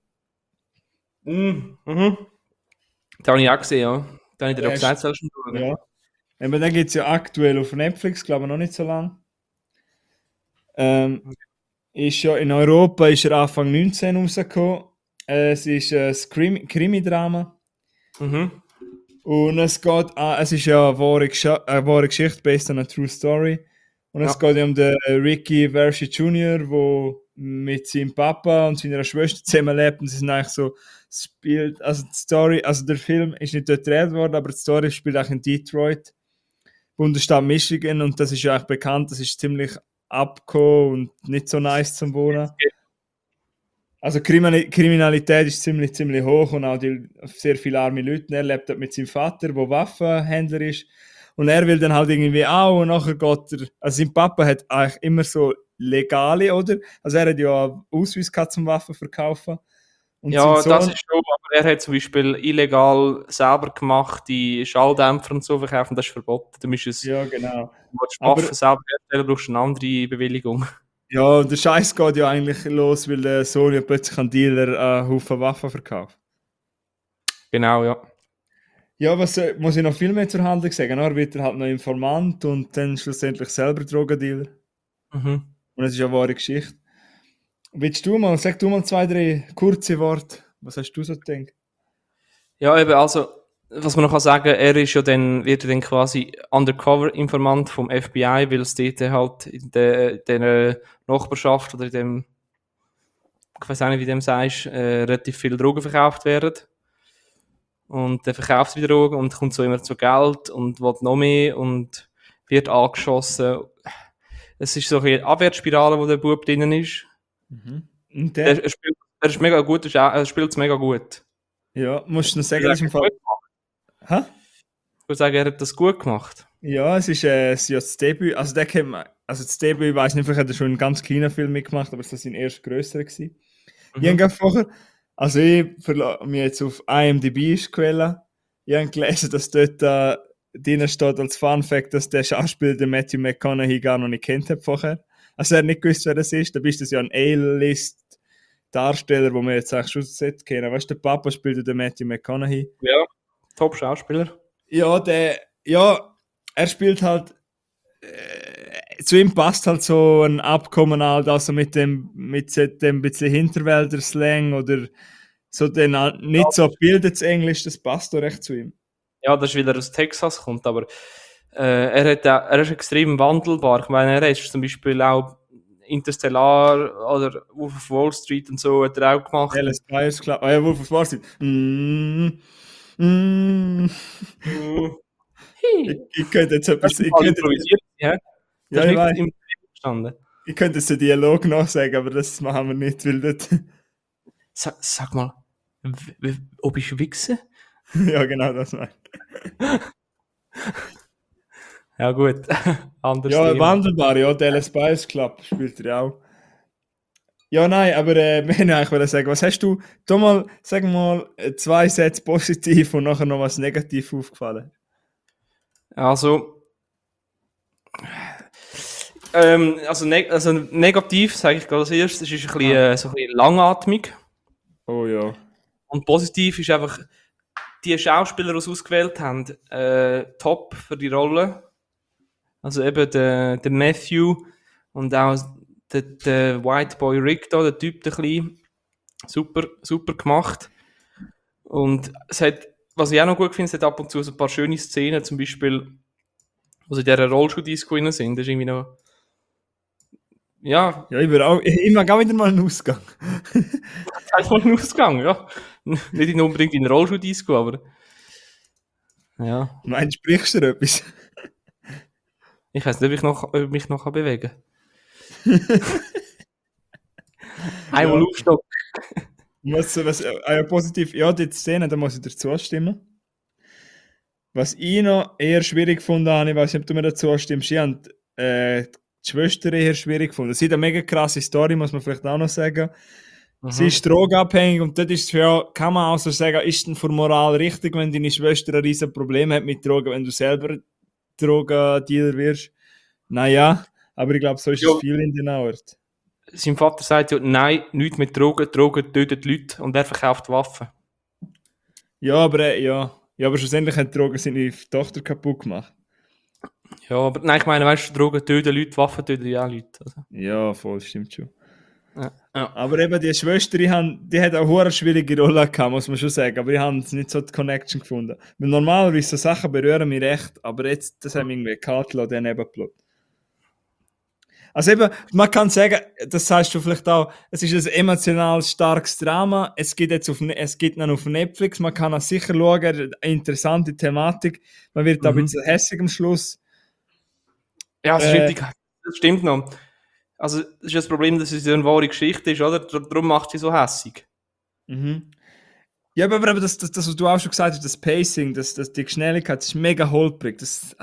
Mhm. Das habe ich auch gesehen, ja. Da habe ich dir Der auch ist, gesagt, sollst du schauen. ja. Aber den gibt es ja aktuell auf Netflix, glaube ich noch nicht so lange. Ähm, ist ja in Europa ist er Anfang 19 rausgekommen. Es ist ein Krimi-Drama. Mhm. Und es ist ja eine wahre Geschichte based on a true story. Und es Ja. geht ja um den Ricky Vershi Jr., der mit seinem Papa und seiner Schwester zusammenlebt. Und sie sind eigentlich so, spielt, also die Story, also der Film ist nicht dort gedreht worden, aber die Story spielt auch in Detroit, Bundesstaat Michigan. Und das ist ja eigentlich bekannt, das ist ziemlich abgekommen und nicht so nice zum Wohnen. Also Kriminalität ist ziemlich hoch und auch sehr viele arme Leute. Er lebt dort mit seinem Vater, der Waffenhändler ist. Und er will dann halt irgendwie auch und nachher geht er, also sein Papa hat eigentlich immer so legale, oder? Also er hat ja einen Ausweis gehabt zum Waffen verkaufen. Und sein Ja, das Sohn, ist schon, aber er hat zum Beispiel illegal selber gemachte Schalldämpfer und so verkaufen, das ist verboten. Du musst ja genau. du willst Aber Waffen selber herstellen, brauchst du eine andere Bewilligung. ja, der Scheiß geht ja eigentlich los, weil der Sohn ja plötzlich an Dealer einen Haufen Waffen verkauft. Genau, ja. Ja, was muss ich noch viel mehr zur Handlung sagen? Er wird er halt noch Informant und dann schlussendlich selber Drogendealer. Mhm. Und es ist ja eine wahre Geschichte. Sag du mal 2, 3 kurze Worte. Was hast du so gedacht? Ja, eben, also, was man noch kann sagen, er ist ja dann, wird ja dann quasi Undercover-Informant vom FBI, weil es dort halt in der Nachbarschaft oder in dem, ich weiß auch nicht, wie du dem sagst, relativ viel Drogen verkauft werden. Und der verkauft wieder Drogen und kommt so immer zu Geld und will noch mehr und wird angeschossen. Es ist so eine Abwärtsspirale, wo der Bub drinnen ist. Mhm. Und Er, der? er, spielt, er ist mega gut, er spielt es mega gut. Ja, musst du noch Ich sagen, würde das ist im sagen, Fall. gut gemacht. Hä? Ich würde sagen, er hat das gut gemacht. Ja, es ist ja das Debüt. Also, der kennt man. Also, das Debüt, ich weiß nicht, vielleicht hat er schon einen ganz kleinen Film mitgemacht, aber es war sein erst grösserer gewesen. Ich habe Mhm. gerade vorher, also ich verlasse mich jetzt auf IMDb ist Quelle. Ich habe gelesen, dass dort drin steht als Fun Fact, dass der Schauspieler den Matthew McConaughey gar noch nicht kennt hat vorher. Also er hat nicht gewusst, wer das ist. Da bist du ja ein A-List-Darsteller, wo man jetzt eigentlich schon sollte kennen. Weißt du, der Papa spielt ja den Matthew McConaughey. Ja, Top-Schauspieler. Ja, er spielt halt, zu ihm passt halt so ein Abkommen halt, also mit dem bisschen Hinterwälder-Slang oder so den nicht so bildetes Englisch, das passt doch recht zu ihm. Ja, das ist, weil er aus Texas kommt, aber er ist extrem wandelbar. Ich meine, er ist zum Beispiel auch Interstellar oder Wolf of Wall Street und so hat er auch gemacht. Dallas Buyers Club, ja, Wolf of Wall Street. Ich könnte jetzt Das etwas, ist mal improvisiert, ja? Das ja, ist ich nicht weiß, im Drehbuch gestanden. ich könnte jetzt den Dialog noch sagen, aber das machen wir nicht, weil das, Sag mal, ob ich wichse? ja, genau, das meine Ja, gut. Anderes ja, Thema. wandelbar, ja, Dallas Buyers Club spielt er ja auch. Ja, nein, aber wir wollten eigentlich sagen, was hast du, da mal, sag mal, 2 Sätze positiv und nachher noch was negativ aufgefallen? Also, also negativ sage ich gerade als erstes, es ist ein bisschen, so ein bisschen langatmig. Oh ja. Und positiv ist einfach, die Schauspieler, die sie ausgewählt haben, top für die Rolle. Also eben der Matthew und auch der White Boy Rick da, der Typ, der Kleine. Super gemacht. Und es hat, was ich auch noch gut finde, es hat ab und zu so ein paar schöne Szenen, zum Beispiel, wo sie in dieser Rollschuh-Disco drin sind. Das ist irgendwie noch, ja, Ja, ich mag auch wieder mal einen Ausgang. einfach mal ein Ausgang, ja. Nicht unbedingt in einer Rollschuh-Disco, aber ja. Meinst du, sprichst du etwas? Ich weiß nicht, ob ich mich noch bewegen kann. Einmal Ja, aufstocken. ja, positiv, ja, die Szene, da muss ich dir zustimmen. Was ich noch eher schwierig gefunden habe, ich weiß nicht, ob du mir dazu stimmst, ich habe die Schwester eher schwierig gefunden. Sie hat eine mega krasse Story, muss man vielleicht auch noch sagen. Sie ist drogenabhängig und dort ist es ja, kann man auch so sagen, ist denn für Moral richtig, wenn deine Schwester ein riesen Problem hat mit Drogen, wenn du selber Drogendealer wirst? Naja, aber ich glaube, so ist Ja, es viel in den Ort. sein Vater sagt ja, nein, nichts mit Drogen, Drogen töten die Leute und er verkauft Waffen. Ja, aber schlussendlich hat die Drogen seine Tochter kaputt gemacht. Ja, aber nein, ich meine, weißt du, Drogen töten Leute, Waffen töten ja auch Leute. Also, Ja, voll, stimmt schon. ja. Aber eben die Schwester, die hat auch eine schwierige Rolle gehabt, muss man schon sagen. Aber ich habe nicht so die Connection gefunden. Weil normalerweise so Sachen berühren mich recht, aber jetzt, das haben wir irgendwie kalt gelassen, den Nebenplot. Also eben, man kann sagen, das sagst du vielleicht auch, es ist ein emotional starkes Drama, es gibt dann auf Netflix, man kann auch sicher schauen, eine interessante Thematik, man wird da ein bisschen hässig am Schluss. Ja, das stimmt noch. Also, das ist das Problem, dass es ja eine wahre Geschichte ist, oder? Darum macht sie so hässig. Mhm. Ja, aber das, was du auch schon gesagt hast, das Pacing, die Schnelligkeit, das ist mega holprig.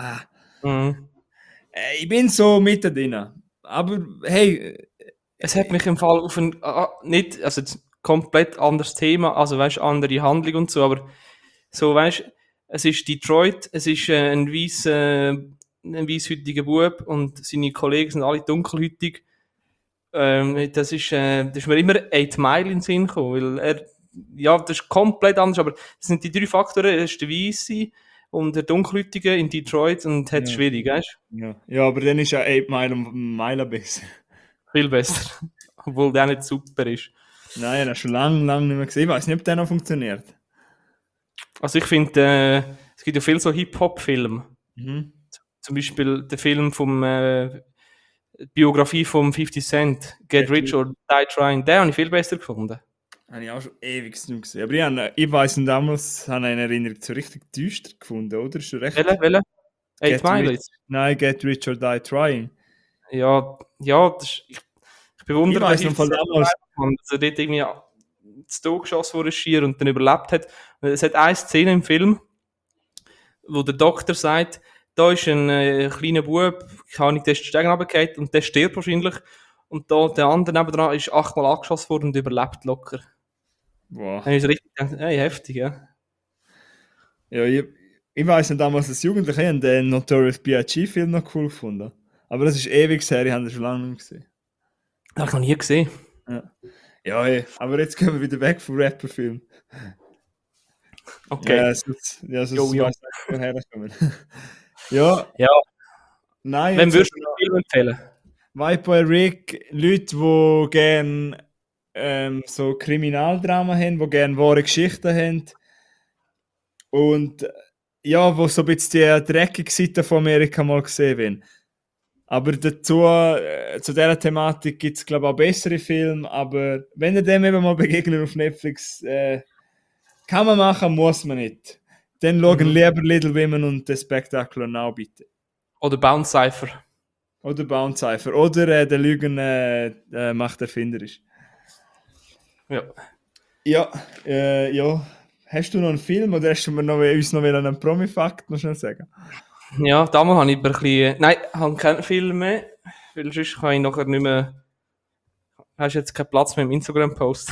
Ich bin so mittendrin. Aber hey, Es hat mich im Fall auf nicht, also jetzt komplett anderes Thema, also weißt andere Handlung und so, aber so weißt es ist Detroit, es ist ein weißhäutiger Bub und seine Kollegen sind alle dunkelhäutig. Das ist mir immer 8 Mile in den Sinn gekommen, weil ja, das ist komplett anders, aber das sind die 3 Faktoren, er ist der Weiße und der Dunkelhäutige in Detroit und hat es Ja. schwierig, weißt ja, aber dann ist ja 8 Mile um Meilen besser. viel besser, obwohl der nicht super ist. Nein, das schon lange nicht mehr gesehen. Ich weiß nicht, ob der noch funktioniert. Also ich finde, es gibt ja viele so Hip-Hop-Filme. Mhm. Zum Beispiel der Film Biografie von 50 Cent, Get Rich or Die Trying, den habe ich viel besser gefunden. Habe ich auch schon ewig nicht mehr gesehen. Aber ich weiss nicht, damals habe ich eine Erinnerung so richtig düster gefunden, oder? Ist schon recht. Welche? 8 Mile jetzt? Nein, Get Rich or Die Trying. Ja, ich bewundere Ich weiss noch von damals. dass er dort irgendwie zu Tod geschossen wurde, schier, und dann überlebt hat. Es hat eine Szene im Film, wo der Doktor sagt, da ist ein kleiner Bub, keine Ahnung, der ist die Stegen runtergefallen und der stirbt wahrscheinlich. Und da der andere nebendran ist 8-mal angeschossen worden und überlebt locker. Wow. Dann habe ich so richtig gedacht, hey, heftig, ja. Ja, ich weiss noch damals als Jugendlicher, ich habe den Notorious B.I.G. Film noch cool gefunden. Aber das ist ewig her, ich habe den schon lange nicht gesehen. Das habe ich noch nie gesehen. Ja, hey, aber jetzt gehen wir wieder weg vom Rapper-Film. Okay. Ja, sonst weiss ich nicht, woher das kommt. Ja. Nein, Wem würdest du den Film empfehlen? White Boy Rick, Leute, die gerne so Kriminaldrama haben, die gerne wahre Geschichten haben. Und ja, wo so ein bisschen die dreckige Seite von Amerika mal gesehen werden. Aber dazu, zu dieser Thematik gibt es, glaube ich, auch bessere Filme. Aber wenn ihr dem eben mal begegnet auf Netflix, kann man machen, muss man nicht. Dann schauen lieber Little Women und The Spectacular Now, bitte. Oder Bounce Cypher. Oder Bounce Cypher. Oder der Lügen macht erfinderisch. Ja. Ja. Hast du noch einen Film oder hast du uns noch einen Promi-Fakt noch schnell sagen? Ja, damals habe ich aber ein bisschen... Nein, ich habe keinen Film mehr, weil sonst kann ich nachher nicht mehr... Hast du jetzt keinen Platz mehr im Instagram-Post?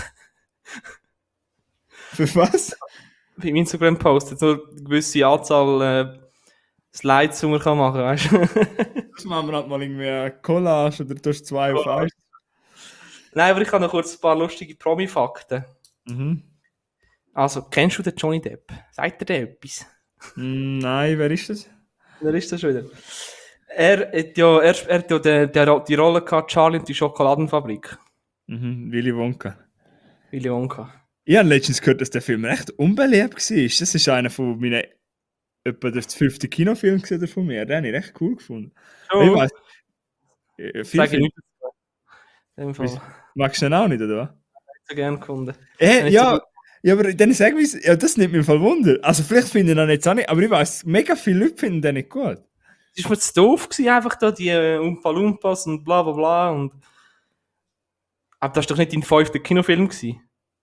Für was? Im Instagram-Post hat nur eine gewisse Anzahl Slides, die man machen kann, weißt du? Das machen wir halt mal irgendwie eine Collage oder tust 2 auf 1. Nein, aber ich habe noch kurz ein paar lustige Promi-Fakten. Mhm. Also, kennst du den Johnny Depp? Sagt dir etwas? Nein, wer ist das? Wer ist das schon wieder? Er hat ja die Rolle gehabt, Charlie und die Schokoladenfabrik. Willy Wonka. Willy Wonka. Ich habe letztens gehört, dass der Film recht unbeliebt war. Das ist einer von meinen etwa der 5. Kinofilm von mir. Den habe ich recht cool gefunden. Oh. Ich weiss. Sag ich nicht dazu. In dem Fall. Magst du den auch nicht, oder was? Ich so gerne gefunden. Ja, aber dann sag mir, ja, das nimmt mich voll Wunder. Also vielleicht finden ihn dann jetzt auch nicht, aber ich weiss, mega viele Leute finden den nicht gut. Es war mir zu doof gewesen, einfach da die Oompa Loompas und bla bla bla und... Aber das war doch nicht dein 5. Kinofilm gewesen.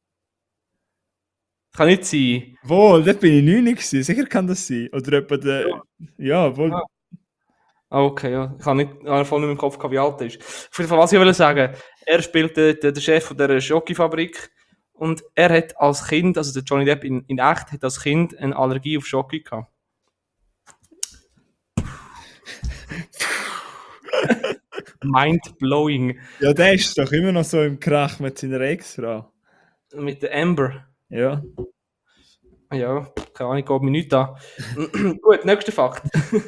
Das kann nicht sein. Wohl, dort bin ich 9 gewesen. Sicher kann das sein. Oder etwa der... Ja, wohl. Ah. Okay, ja. Ich habe voll nicht im Kopf gehabt, wie alt er ist. Auf jeden Fall, was ich will sagen, er spielt den Chef von dieser Schokofabrik und er hat als Kind, also der Johnny Depp in echt, hat als Kind eine Allergie auf Schoki gehabt. Mind-blowing. Ja, der ist doch immer noch so im Krach mit seiner Ex-Frau. Mit der Amber. Ja. Ja, keine Ahnung, geht mir nichts an. Gut, nächster Fakt.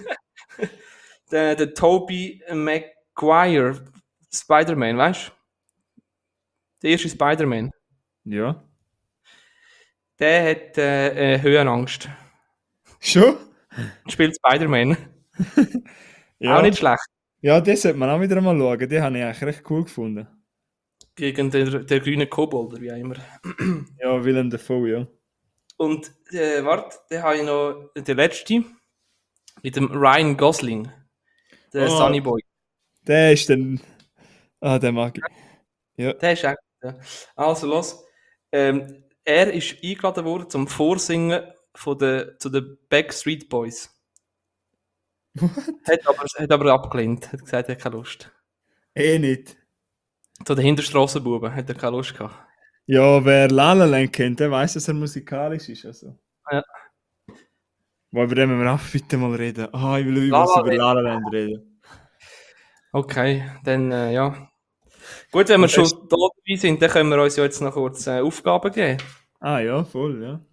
der Tobey Maguire, Spider-Man, weißt du? Der erste Spider-Man. Ja. Der hat Höhenangst. Schon? Spielt Spider-Man. Ja. Auch nicht schlecht. Ja, das sollte man auch wieder mal schauen. Die habe ich eigentlich recht cool gefunden. Gegen den grünen Kobold, oder wie auch immer. Ja, Willem Dafoe, ja. Und warte, den habe ich noch den letzten. Mit dem Ryan Gosling. Der Oh. Sunny Boy. Der ist dann... Ah, den mag ich. Ja. Der ist echt. Ja. Also los. Er ist eingeladen worden zum Vorsingen zu den Backstreet Boys. Hat aber abgelehnt. Hat gesagt, er hat keine Lust. Nicht. Zu den Hinterstrassenbuben hat er keine Lust gehabt. Ja, wer La La Land kennt, der weiß, dass er musikalisch ist. Also. Ja. Wo über den müssen wir auch bitte mal reden. Ah, ich will La über La La La Land reden. Okay, dann ja. Gut, wenn wir schon da dabei sind, dann können wir uns ja jetzt noch kurz Aufgaben geben. Ah ja, voll, ja.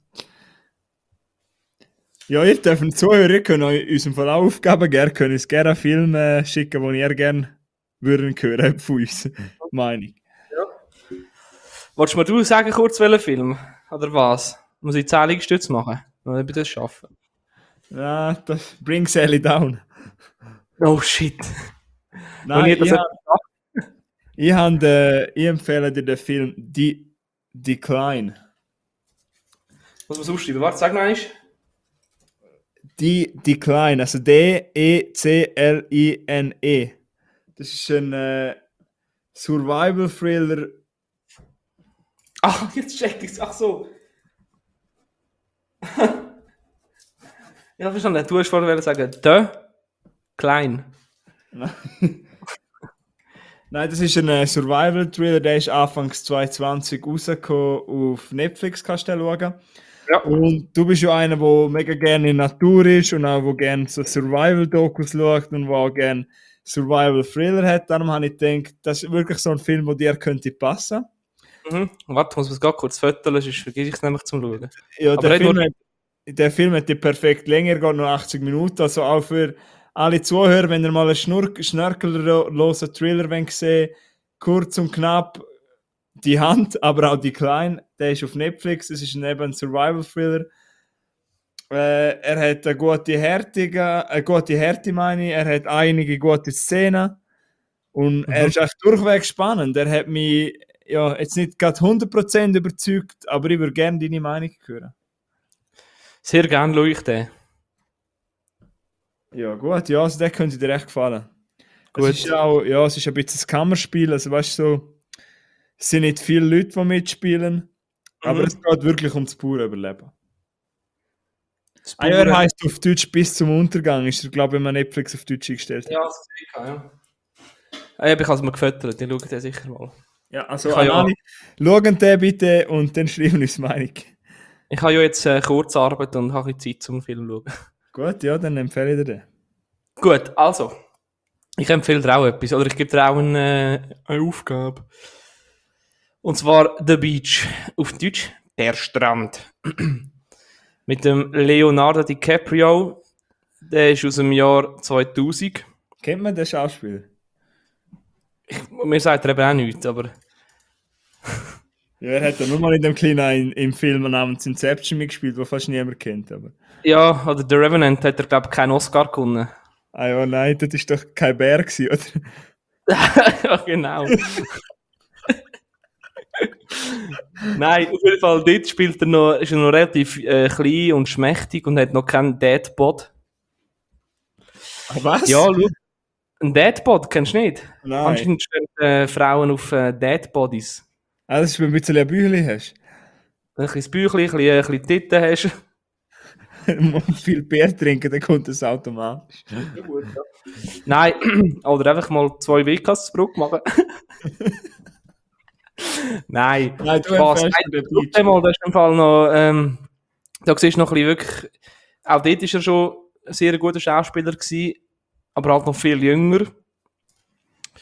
Ja, ihr dürft Zuhörer, ihr könnt uns im Fall auch Aufgaben geben, könnt uns gerne einen Film schicken, den ihr gerne würden hören von uns, meine ich. Ja. Wolltest du mir sagen kurz, welchen Film? Oder was? Muss ich 10 Liegestütze machen? Oder ob ich das schaffe? Ja, das Bring Sally Down. Oh shit. Nein, ich empfehle dir den Film Decline. Muss man es aufschreiben? Warte, sag noch eins. Decline, also D-E-C-L-I-N-E. Das ist ein Survival-Thriller. Ach, jetzt check ich's. Ach so. Ja, verstanden. Du hast vorhin sagen, Klein. Nein, das ist ein Survival-Thriller, der ist Anfangs 2020 rausgekommen. Auf Netflix kannst du den schauen. Ja. Und du bist ja einer, der mega gerne in der Natur ist und auch gerne so Survival-Dokus schaut und der auch gerne Survival-Thriller hat. Darum habe ich gedacht, das ist wirklich so ein Film, der dir könnte passen. Warte, muss man es gerade kurz föteln, sonst vergesse ich es nämlich zum Schauen. Ja, Aber der Film hat die perfekt Länge, er geht nur 80 Minuten. Also auch für alle Zuhörer, wenn ihr mal einen schnörkellosen Thriller sehen, kurz und knapp, die Hand, aber auch die Klein, der ist auf Netflix, es ist eben ein Survival-Thriller. Er hat eine gute Härte, meine ich. Er hat einige gute Szenen und er ist echt durchweg spannend. Er hat mich ja, jetzt nicht gerade 100% überzeugt, aber ich würde gerne deine Meinung hören. Sehr gerne schaue ich den. Ja, gut, ja, also der könnte dir echt gefallen. Gut. Es ist auch, ja, es ist ein bisschen ein Kammerspiel, also weißt du, so, es sind nicht viele Leute, die mitspielen, aber es geht wirklich ums pure Überleben. Er heisst auf Deutsch «Bis zum Untergang», ist er, glaube ich, wenn man Netflix auf Deutsch eingestellt hat. Ja, das ist sicher, ja. Ich habe es mir gefüttert, ich schaue den sicher mal. Ja, also schauen den bitte und dann schreiben uns Meinung. Ich habe ja jetzt Kurzarbeit und habe ein bisschen Zeit zum Film zu schauen. Gut, ja, dann empfehle ich dir den. Gut, also. Ich empfehle dir auch etwas, oder ich gebe dir auch eine Aufgabe. Und zwar The Beach. Auf Deutsch der Strand. Mit dem Leonardo DiCaprio. Der ist aus dem Jahr 2000. Kennt man den Schauspieler? Mir sagt er eben auch nichts, aber... Ja, er hat ja nur mal in dem kleinen im Film namens Inception mitgespielt, den fast niemand kennt. Aber. Ja, oder The Revenant hat er, glaube ich, keinen Oscar gewonnen. Ah ja, nein, das war doch kein Bär, oder? Ja, genau. Nein, auf jeden Fall, dort spielt er ist er noch relativ klein und schmächtig und hat noch keinen Deadbod. Was? Ja, schau. Ein Deadbod, kennst du nicht? Nein. Anscheinend stehen Frauen auf Deadbodies. Ah, das ist, wenn du ein bisschen ein Büchlein hast. Wenn du ein bisschen Bäuchlein, ein bisschen Titten hast. Und viel Bier trinken, dann kommt das automatisch. Ja, gut, ja. Nein, oder einfach mal 2 WKs zu Brücke machen. Nein, Nein, du Spaß. empfiehlst den Beach. Einmal, das ist im Fall noch, da siehst du noch ein bisschen wirklich, auch dort war er schon ein sehr guter Schauspieler gewesen, aber halt noch viel jünger.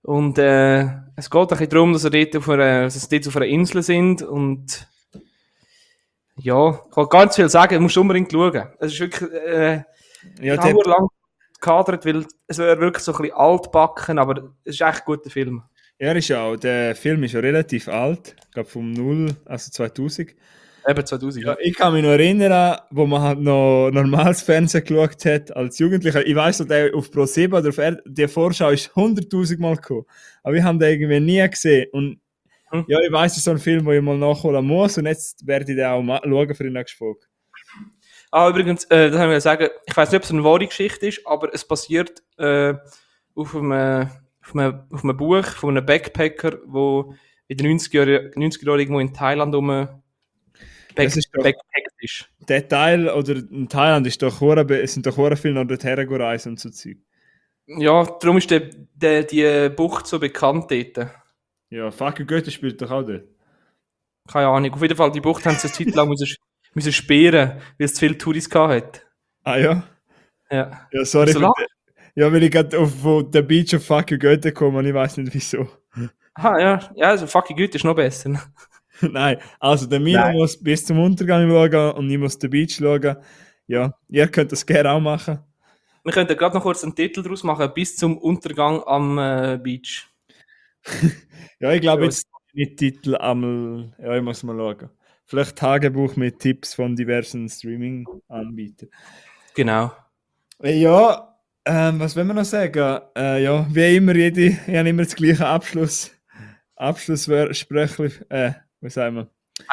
Und es geht ein bisschen darum, dass sie dort auf einer Insel sind und ja, ich kann gar nicht viel sagen, du musst unbedingt schauen. Es ist wirklich, Ja, ich habe nur lange gekadert, weil es wäre wirklich so ein bisschen altbacken, aber es ist echt ein guter Film. der Film ist ja relativ alt, ich glaube vom 0, also 2000. Eben 2000, Ja, ich kann mich noch erinnern, wo man halt noch normales Fernsehen geschaut hat als Jugendlicher. Ich weiss noch, der auf Pro7 oder auf die Vorschau ist 100.000 Mal gekommen. Aber ich habe den irgendwie nie gesehen. Und Hm. ja, ich weiss, es ist so ein Film, den ich mal nachholen muss. Und jetzt werde ich den auch schauen für die nächste Folge. Ah, übrigens, das haben wir sagen, ich weiß nicht, ob es eine wahre Geschichte ist, aber es basiert auf einem Buch von einem Backpacker, der in den 90er Jahren irgendwo in Thailand Das ist doch, backpackt ist. der Teil, oder in Thailand ist doch es sind doch hure viele noch dorthin gereist und so Zeug. Ja, darum ist die Bucht so bekannt dort. Ja, fucking Goethe spielt doch auch dort. Keine Ahnung. Auf jeden Fall, die Bucht haben sie eine Zeit lang müssen sperren, weil es zu viele Touris gehabt hat. Ah ja? Ja. Ja, sorry. So lang? Ja, weil ich gerade auf der Beach of fucking Goethe komme und ich weiß nicht wieso. Aha, ja. Ja, also fucking gut ist noch besser. Nein, also der Milo Nein. muss bis zum Untergang schauen und ich muss den Beach schauen. Ja, ihr könnt das gerne auch machen. Wir könnten gerade noch kurz einen Titel draus machen, bis zum Untergang am Beach. Ja, ich glaube Ja, jetzt mit Titel einmal, ja, ich muss mal schauen. Vielleicht Tagebuch mit Tipps von diversen Streaming-Anbietern. Genau. Ja, was will man noch sagen? Ja, wie immer, ich habe immer das gleiche Abschlusssprechli, wie sagen wir?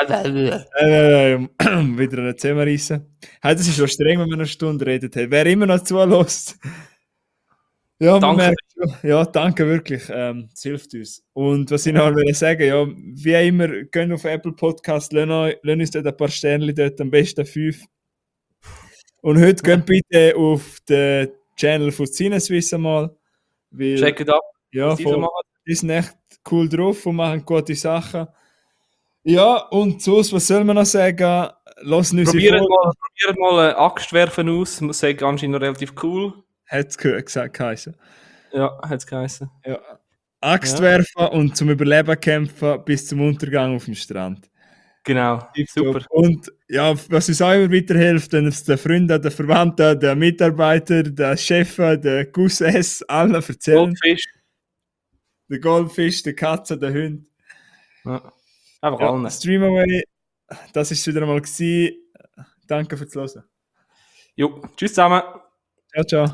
Wieder ein Zimmer reissen. Hey, das ist schon streng, wenn man eine Stunde redet. Hey. Wer immer noch zulässt. Ja, man Danke. merkt schon. Ja, danke wirklich. Es hilft uns. Und was ich noch will sagen, ja, wie immer, gehen auf Apple Podcast, lassen uns dort ein paar Sternchen dort, am besten 5. Und heute geht bitte auf den Channel von CineSwiss einmal. Weil, Check it up. ja, Was die so machen. die sind echt cool drauf und machen gute Sachen. Ja, und sonst, was soll man noch sagen? Lassen uns Probiert mal eine Axt werfen aus. Das ist anscheinend noch relativ cool. hat es gesagt, geheißen. Ja, hat es geheißen. Ja. Axt Ja. werfen und zum Überleben kämpfen bis zum Untergang auf dem Strand. Genau. Super. Und ja, was uns auch immer weiterhilft, wenn es den Freunden, den Verwandten, den Mitarbeitern, den Chefs, den Cousins, allen erzählen. Goldfisch. Der Goldfisch, der Katze, der Hund. Ja. Einfach Ja, allen. Streamaway, das war es wieder einmal gewesen. Danke fürs Hören. Jo, tschüss zusammen. Ciao, ciao.